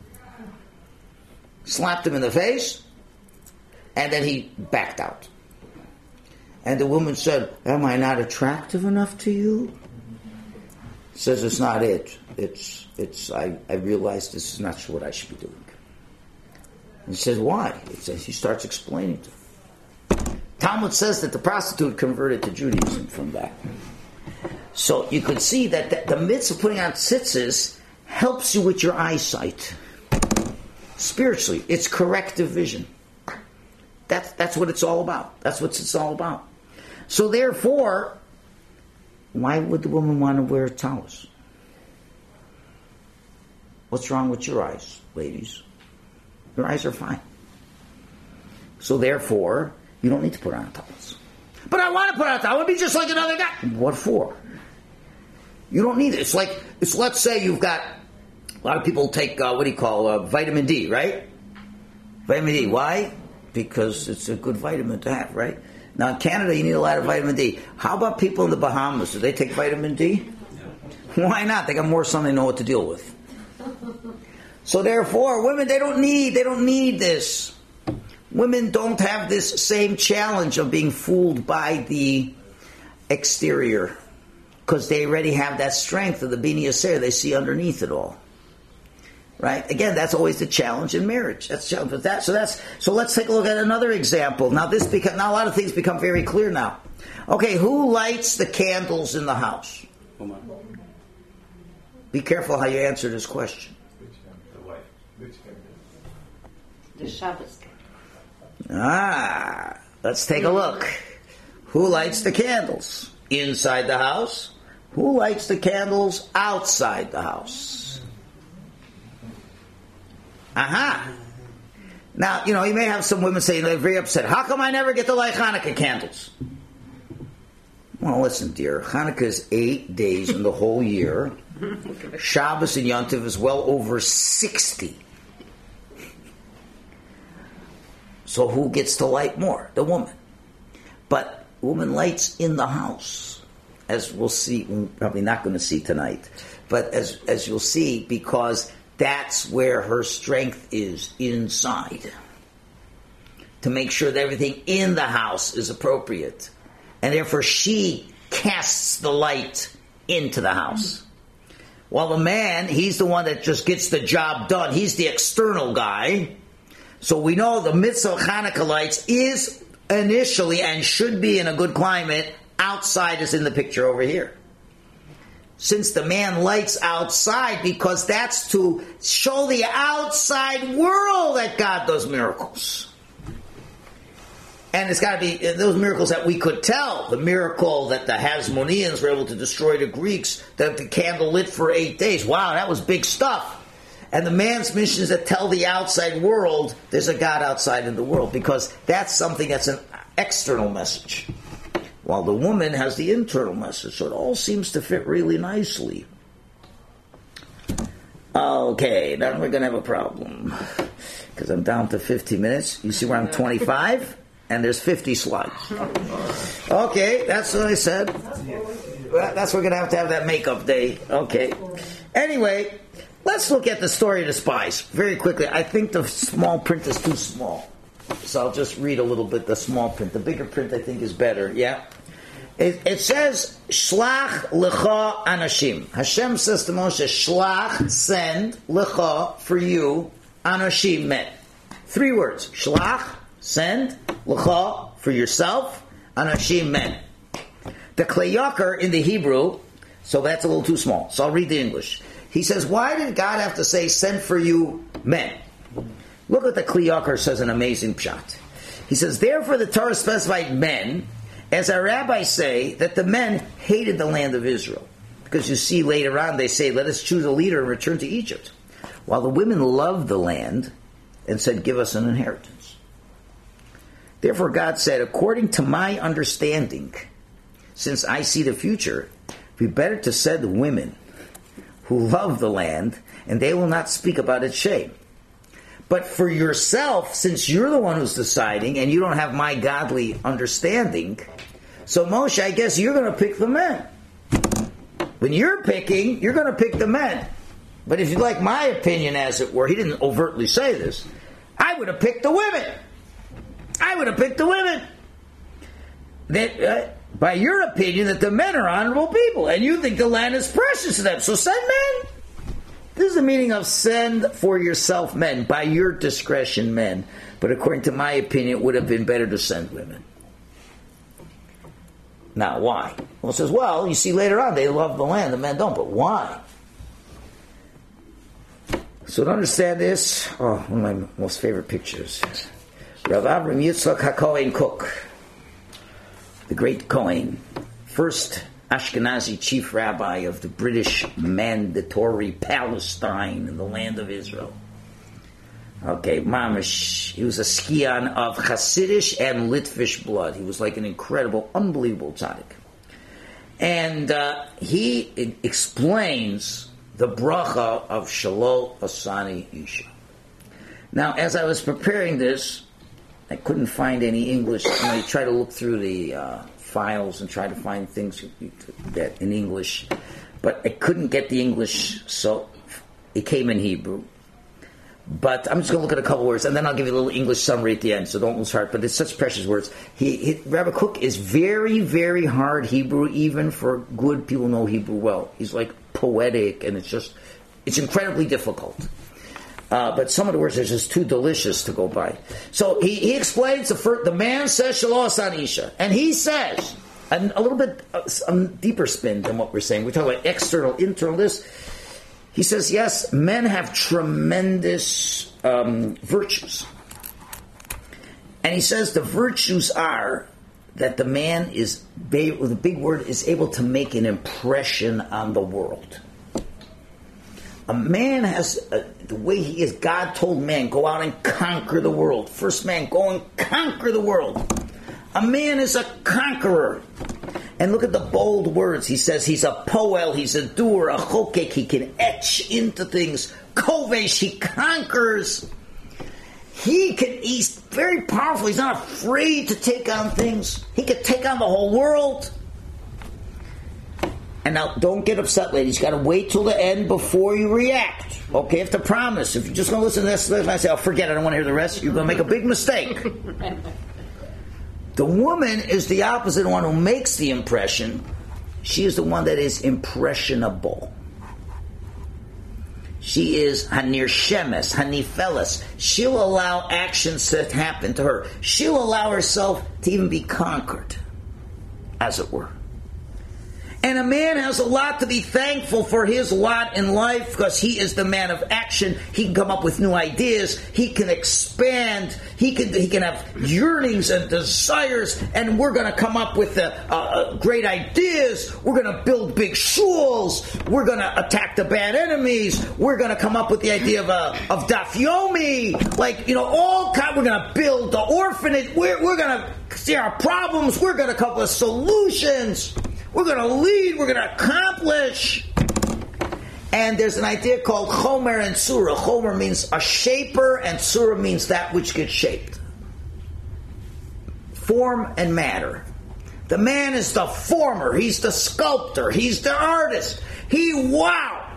Slapped him in the face, and then he backed out. And the woman said, am I not attractive enough to you? He says, it's not it. It's, it's, I, I realize this is not what I should be doing. And he says, why? He says, he starts explaining to her. Talmud says that the prostitute converted to Judaism from that. So you could see that the, the mitzvah of putting on tzitzis helps you with your eyesight. Spiritually, it's corrective vision. That's, that's what it's all about. That's what it's all about. So therefore, why would the woman want to wear talis? What's wrong with your eyes, ladies? Your eyes are fine. So therefore, you don't need to put on towels. But I want to put on a towel. I want to be just like another guy. What for? You don't need it. It's like, it's, let's say you've got, a lot of people take, uh, what do you call, uh, vitamin D, right? Vitamin D. Why? Because it's a good vitamin to have, right? Now in Canada, you need a lot of vitamin D. How about people in the Bahamas? Do they take vitamin D? No. Why not? They got more sun, they know what to deal with. So therefore, women, they don't need, they don't need this. Women don't have this same challenge of being fooled by the exterior, because they already have that strength of the Bini Yasser. They see underneath it all. Right? Again, that's always the challenge in marriage. That's the challenge. But that, so that's so. Let's take a look at another example. Now this become now a lot of things become very clear now. Okay, who lights the candles in the house? Be careful how you answer this question. The wife. The Shabbos. Ah, let's take a look. Who lights the candles? Inside the house? Who lights the candles outside the house? Aha. Now, you know, you may have some women saying they're very upset. How come I never get to light Hanukkah candles? Well, listen, dear. Hanukkah is eight days in the whole year. Shabbos and Yom Tov is well over sixty. So who gets to light more? The woman. But woman lights in the house, as we'll see. We're probably not going to see tonight, but as as you'll see, because that's where her strength is, inside, to make sure that everything in the house is appropriate, and therefore she casts the light into the house. While the man, he's the one that just gets the job done. He's the external guy. So we know the mitzvah of Hanukkah lights is initially and should be in a good climate. Outside is in the picture over here. Since the man lights outside, because that's to show the outside world that God does miracles. And it's got to be those miracles that we could tell. The miracle that the Hasmoneans were able to destroy the Greeks, that the candle lit for eight days. Wow, that was big stuff. And the man's mission is to tell the outside world there's a God outside in the world, because that's something that's an external message, while the woman has the internal message. So it all seems to fit really nicely. Okay, now we're going to have a problem, because I'm down to fifty minutes. You see where I'm twenty-five, and there's fifty slides. Okay, that's what I said. That's we're going to have to have that makeup day. Okay. Anyway, let's look at the story of the spies very quickly. I think the small print is too small, so I'll just read a little bit the small print. The bigger print, I think, is better. Yeah, it, it says "Shlach lecha anashim." Hashem says to Moshe, "Shlach, send lecha for you anashim men." Three words: Shlach, send, lecha for yourself, anashim men. The Klei Yakar in the Hebrew, so that's a little too small. So I'll read the English. He says, why did God have to say, send for you men? Look what the Klei Yakar says, an amazing pshat. He says, therefore the Torah specified men, As our rabbis say, that the men hated the land of Israel. Because you see later on they say, let us choose a leader and return to Egypt. While the women loved the land and said, give us an inheritance. Therefore God said, according to my understanding, since I see the future, it would be better to send the women who love the land, and they will not speak about its shame. But for yourself, since you're the one who's deciding, and you don't have my godly understanding, so Moshe, I guess you're going to pick the men. When you're picking, you're going to pick the men. But if you like my opinion, as it were, he didn't overtly say this, I would have picked the women. I would have picked the women. That, uh, by your opinion, that the men are honorable people, and you think the land is precious to them, so send men. This is the meaning of send for yourself men, by your discretion men. But according to my opinion, it would have been better to send women. Now, why? Well, it says, well, you see later on, they love the land, the men don't, but why? So to understand this, oh, one of my most favorite pictures. Rav Avram Yitzchak HaKohen Kook, the great Kohen, first Ashkenazi chief rabbi of the British Mandatory Palestine in the land of Israel. Okay, Mamish, he was a skion of Hasidish and Litvish blood. He was like an incredible, unbelievable tzaddik. And uh, he explains the bracha of Shelo Asani Isha. Now, as I was preparing this, I couldn't find any English. You know, you try to look through the uh, files and try to find things that in English, but I couldn't get the English, so it came in Hebrew. But I'm just going to look at a couple words, and then I'll give you a little English summary at the end, so don't lose heart. But it's such precious words. He, he, Rabbi Kook is very, very hard Hebrew, even for good people who know Hebrew well. He's like poetic, and it's just, it's incredibly difficult. Uh, but some of the words are just too delicious to go by. So he, he explains, the, first, the man says, Shelo Asani Isha. And he says, and a little bit, uh, a deeper spin than what we're saying. We talk about external, internal, this. He says, yes, men have tremendous um, virtues. And he says the virtues are that the man is, the big word, is able to make an impression on the world. A man has, uh, the way he is, God told man, go out and conquer the world. First man, go and conquer the world. A man is a conqueror. And look at the bold words. He says he's a poel, he's a doer, a chokek, he can etch into things. Kovesh, he conquers. He can, he's very powerful. He's not afraid to take on things. He can take on the whole world. And now, don't get upset, ladies. You got to wait till the end before you react. Okay, you have to promise. If you're just going to listen to this, and I say, "Oh, forget it. I don't want to hear the rest," you're going to make a big mistake. The woman is the opposite one who makes the impression. She is the one that is impressionable. She is hanir shemes, hanifeles. She'll allow actions to happen to her. She'll allow herself to even be conquered, as it were. And a man has a lot to be thankful for his lot in life because he is the man of action. He can come up with new ideas. He can expand. He can he can have yearnings and desires. And we're going to come up with uh, uh, great ideas. We're going to build big shuls. We're going to attack the bad enemies. We're going to come up with the idea of uh, of daf yomi. Like, you know, all kind. We're going to build the orphanage. We're, we're going to see our problems. We're going to come up with solutions. We're going to lead, we're going to accomplish. And there's an idea called Chomer and Surah. Chomer means a shaper, and Surah means that which gets shaped. Form and matter. The man is the former, he's the sculptor, he's the artist. He, wow!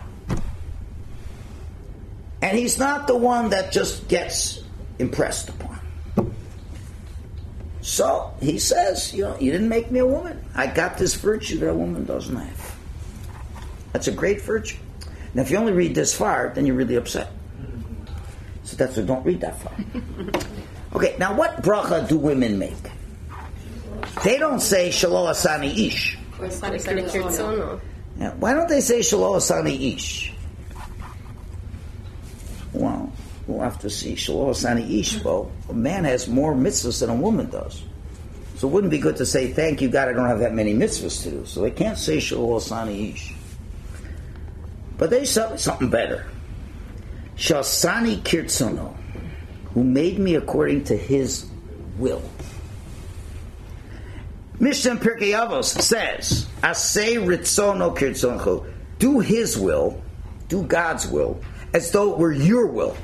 And he's not the one that just gets impressed upon. So, he says, you know, you didn't make me a woman. I got this virtue that a woman doesn't have. That's a great virtue. Now, if you only read this far, then you're really upset. So that's why don't read that far. Okay, now what bracha do women make? They don't say Shelo Asani Ish. Yeah, why don't they say Shelo Asani Ish? Well, we'll have to see. Shelo Asani Ish. Well, a man has more mitzvahs than a woman does. So it wouldn't be good to say, thank you, God, I don't have that many mitzvahs to do. So they can't say Shalom Asani Ish. But they say something better. Shasani Kirtsono, who made me according to his will. Mishnah Pirkei Avos says, Aseh Ritzono Kirtzoncho, do his will, do God's will, as though it were your will.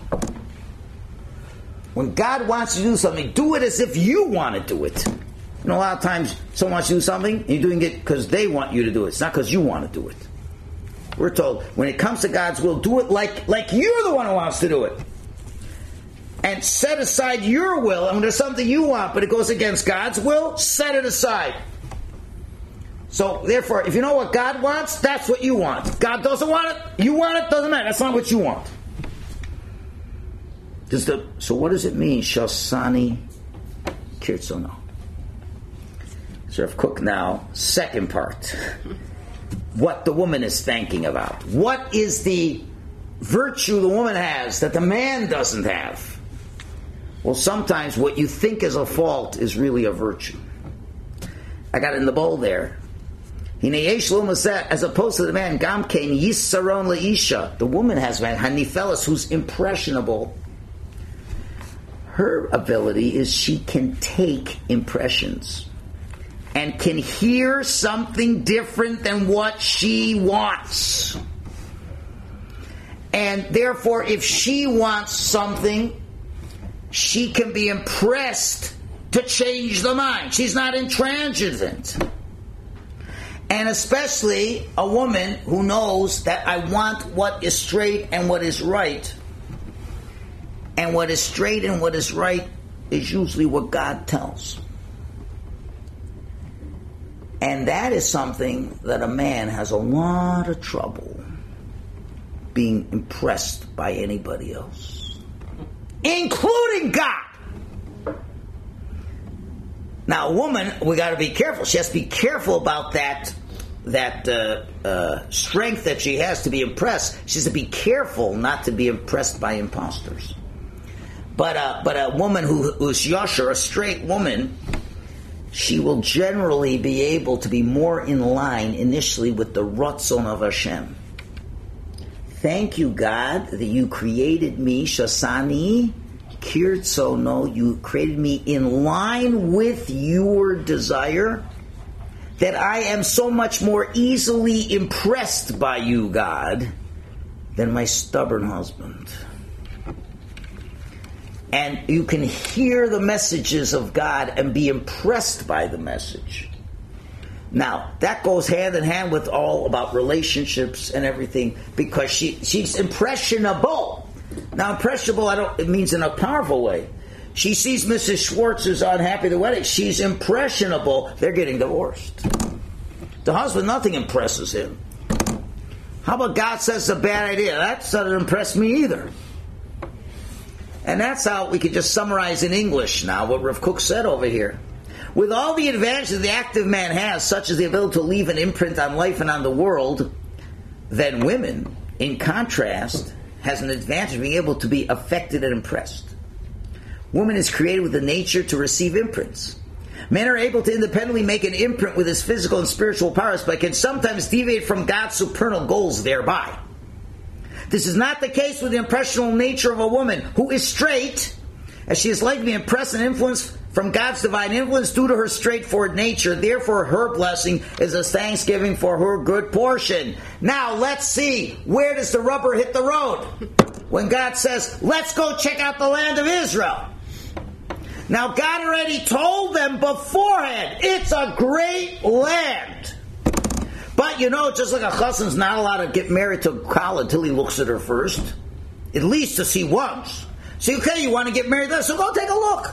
When God wants you to do something, do it as if you want to do it. You know, a lot of times someone wants you to do something, and you're doing it because they want you to do it. It's not because you want to do it. We're told, when it comes to God's will, do it like, like you're the one who wants to do it. And set aside your will, and when there's something you want, but it goes against God's will, set it aside. So, therefore, if you know what God wants, that's what you want. God doesn't want it, you want it, doesn't matter. That's not what you want. Does the, so what does it mean, Shasani Kirtzono? So Rav Kook now, second part. What the woman is thinking about. What is the virtue the woman has that the man doesn't have? Well, sometimes what you think is a fault is really a virtue. I got it in the bowl there. As opposed to the man, Gamkein Yissaron Leisha. The woman has man, Hanifelis, who's impressionable. Her ability is she can take impressions and can hear something different than what she wants. And therefore, if she wants something, she can be impressed to change the mind. She's not intransigent. And especially a woman who knows that I want what is straight and what is right. And what is straight and what is right is usually what God tells. And that is something that a man has a lot of trouble being impressed by anybody else, including God. Now, a woman, we got to be careful. She has to be careful about that that uh, uh, strength that she has to be impressed. She has to be careful not to be impressed by imposters. But uh, but a woman who who's yasher, a straight woman, she will generally be able to be more in line initially with the Ratzon of Hashem. Thank you, God, that you created me, Shasani Kirtzono, you created me in line with your desire, that I am so much more easily impressed by you, God, than my stubborn husband. And you can hear the messages of God and be impressed by the message. Now, that goes hand in hand with all about relationships and everything, because she she's impressionable. Now, impressionable, I don't. It means in a powerful way. She sees Missus Schwartz is unhappy at the wedding. She's impressionable. They're getting divorced. The husband, nothing impresses him. How about God says it's a bad idea? That doesn't impress me either. And that's how we could just summarize in English now what Rav Kook said over here. With all the advantages the active man has, such as the ability to leave an imprint on life and on the world, then women, in contrast, has an advantage of being able to be affected and impressed. Woman is created with the nature to receive imprints. Men are able to independently make an imprint with his physical and spiritual powers, but can sometimes deviate from God's supernal goals thereby. This is not the case with the impressionable nature of a woman who is straight, as she is likely to be impressed and influenced from God's divine influence due to her straightforward nature. Therefore, her blessing is a thanksgiving for her good portion. Now, let's see, where does the rubber hit the road? When God says, let's go check out the land of Israel. Now, God already told them beforehand, it's a great land. But, you know, just like a chassan's not allowed to get married to a kala until he looks at her first, at least to see once. So, okay, you want to get married there, so go take a look.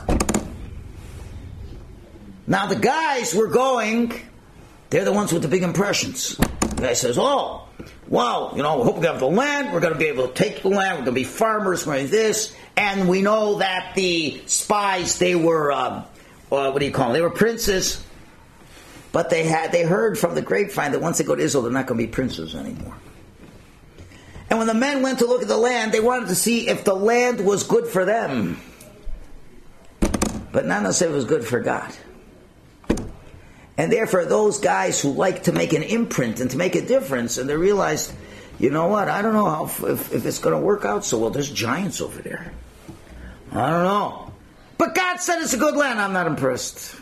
Now, the guys were going, they're the ones with the big impressions. The guy says, oh, wow, you know, we hope we have the land, we're going to be able to take the land, we're going to be farmers, we're going to do this, and we know that the spies, they were, um, uh, what do you call them, they were princes, but they had they heard from the grapevine that once they go to Israel, they're not going to be princes anymore. And when the men went to look at the land, they wanted to see if the land was good for them, but not necessarily it was good for God. And therefore, those guys who like to make an imprint and to make a difference, and they realized, you know what, I don't know how if, if it's going to work out so well. There's giants over there. I don't know. But God said it's a good land. I'm not impressed.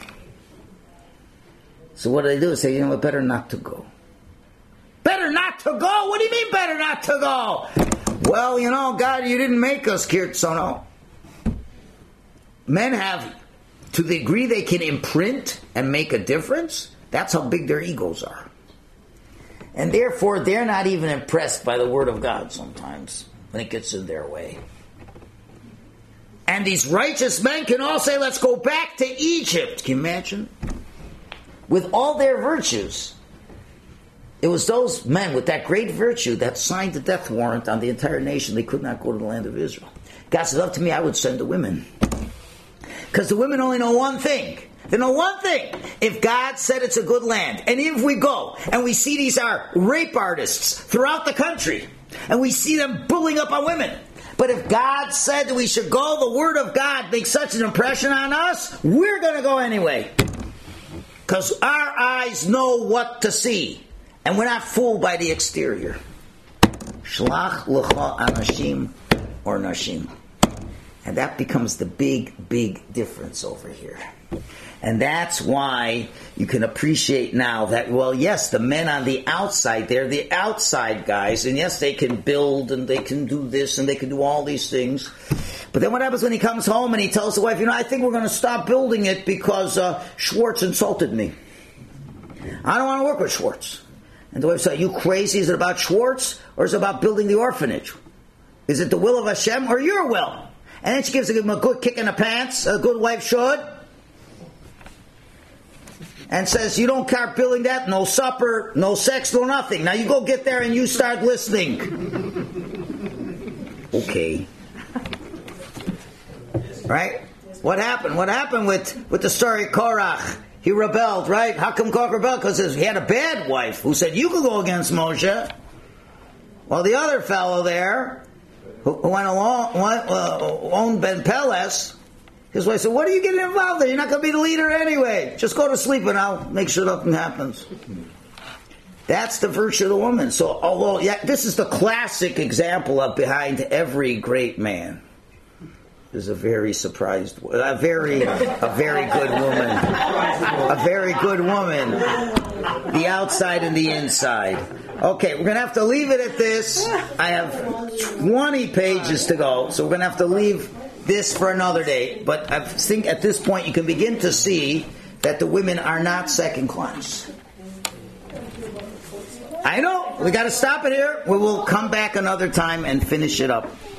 So what do they do? They say, you know what, better not to go. Better not to go? What do you mean better not to go? Well, you know, God, you didn't make us, Kirtsono. Men have, to the degree they can imprint and make a difference, that's how big their egos are. And therefore, they're not even impressed by the word of God sometimes when it gets in their way. And these righteous men can all say, let's go back to Egypt. Can you imagine? With all their virtues. It was those men with that great virtue that signed the death warrant on the entire nation. They could not go to the land of Israel. God said, up to me, I would send the women. Because the women only know one thing. They know one thing. If God said it's a good land, and if we go, and we see these are rape artists throughout the country, and we see them bullying up on women, but if God said that we should go, the word of God makes such an impression on us, we're going to go anyway. Because our eyes know what to see. And we're not fooled by the exterior. Shlach lecha anashim or nashim. And that becomes the big, big difference over here. And that's why you can appreciate now that, well, yes, the men on the outside, they're the outside guys, and yes, they can build, and they can do this, and they can do all these things. But then what happens when he comes home and he tells the wife, you know, I think we're going to stop building it because uh, Schwartz insulted me. I don't want to work with Schwartz. And the wife said, are you crazy? Is it about Schwartz, or is it about building the orphanage? Is it the will of Hashem, or your will? And then she gives him a good kick in the pants, a good wife should. And says, you don't start building that, no supper, no sex, no nothing. Now you go get there and you start listening. Okay. Right? What happened? What happened with, with the story of Korach? He rebelled, right? How come Korach rebelled? Because he had a bad wife who said, you could go against Moshe. Well, the other fellow there, who, who went along, went, uh, owned Ben Peles, his wife said, what are you getting involved in? You're not going to be the leader anyway. Just go to sleep and I'll make sure nothing happens. That's the virtue of the woman. So, although, yeah, this is the classic example of behind every great man is a very surprised, a very, a very good woman. A very good woman. The outside and the inside. Okay, we're going to have to leave it at this. I have twenty pages to go, so we're going to have to leave this for another day. But I think at this point you can begin to see that the women are not second class. I know, we got to stop it here. We will come back another time and finish it up.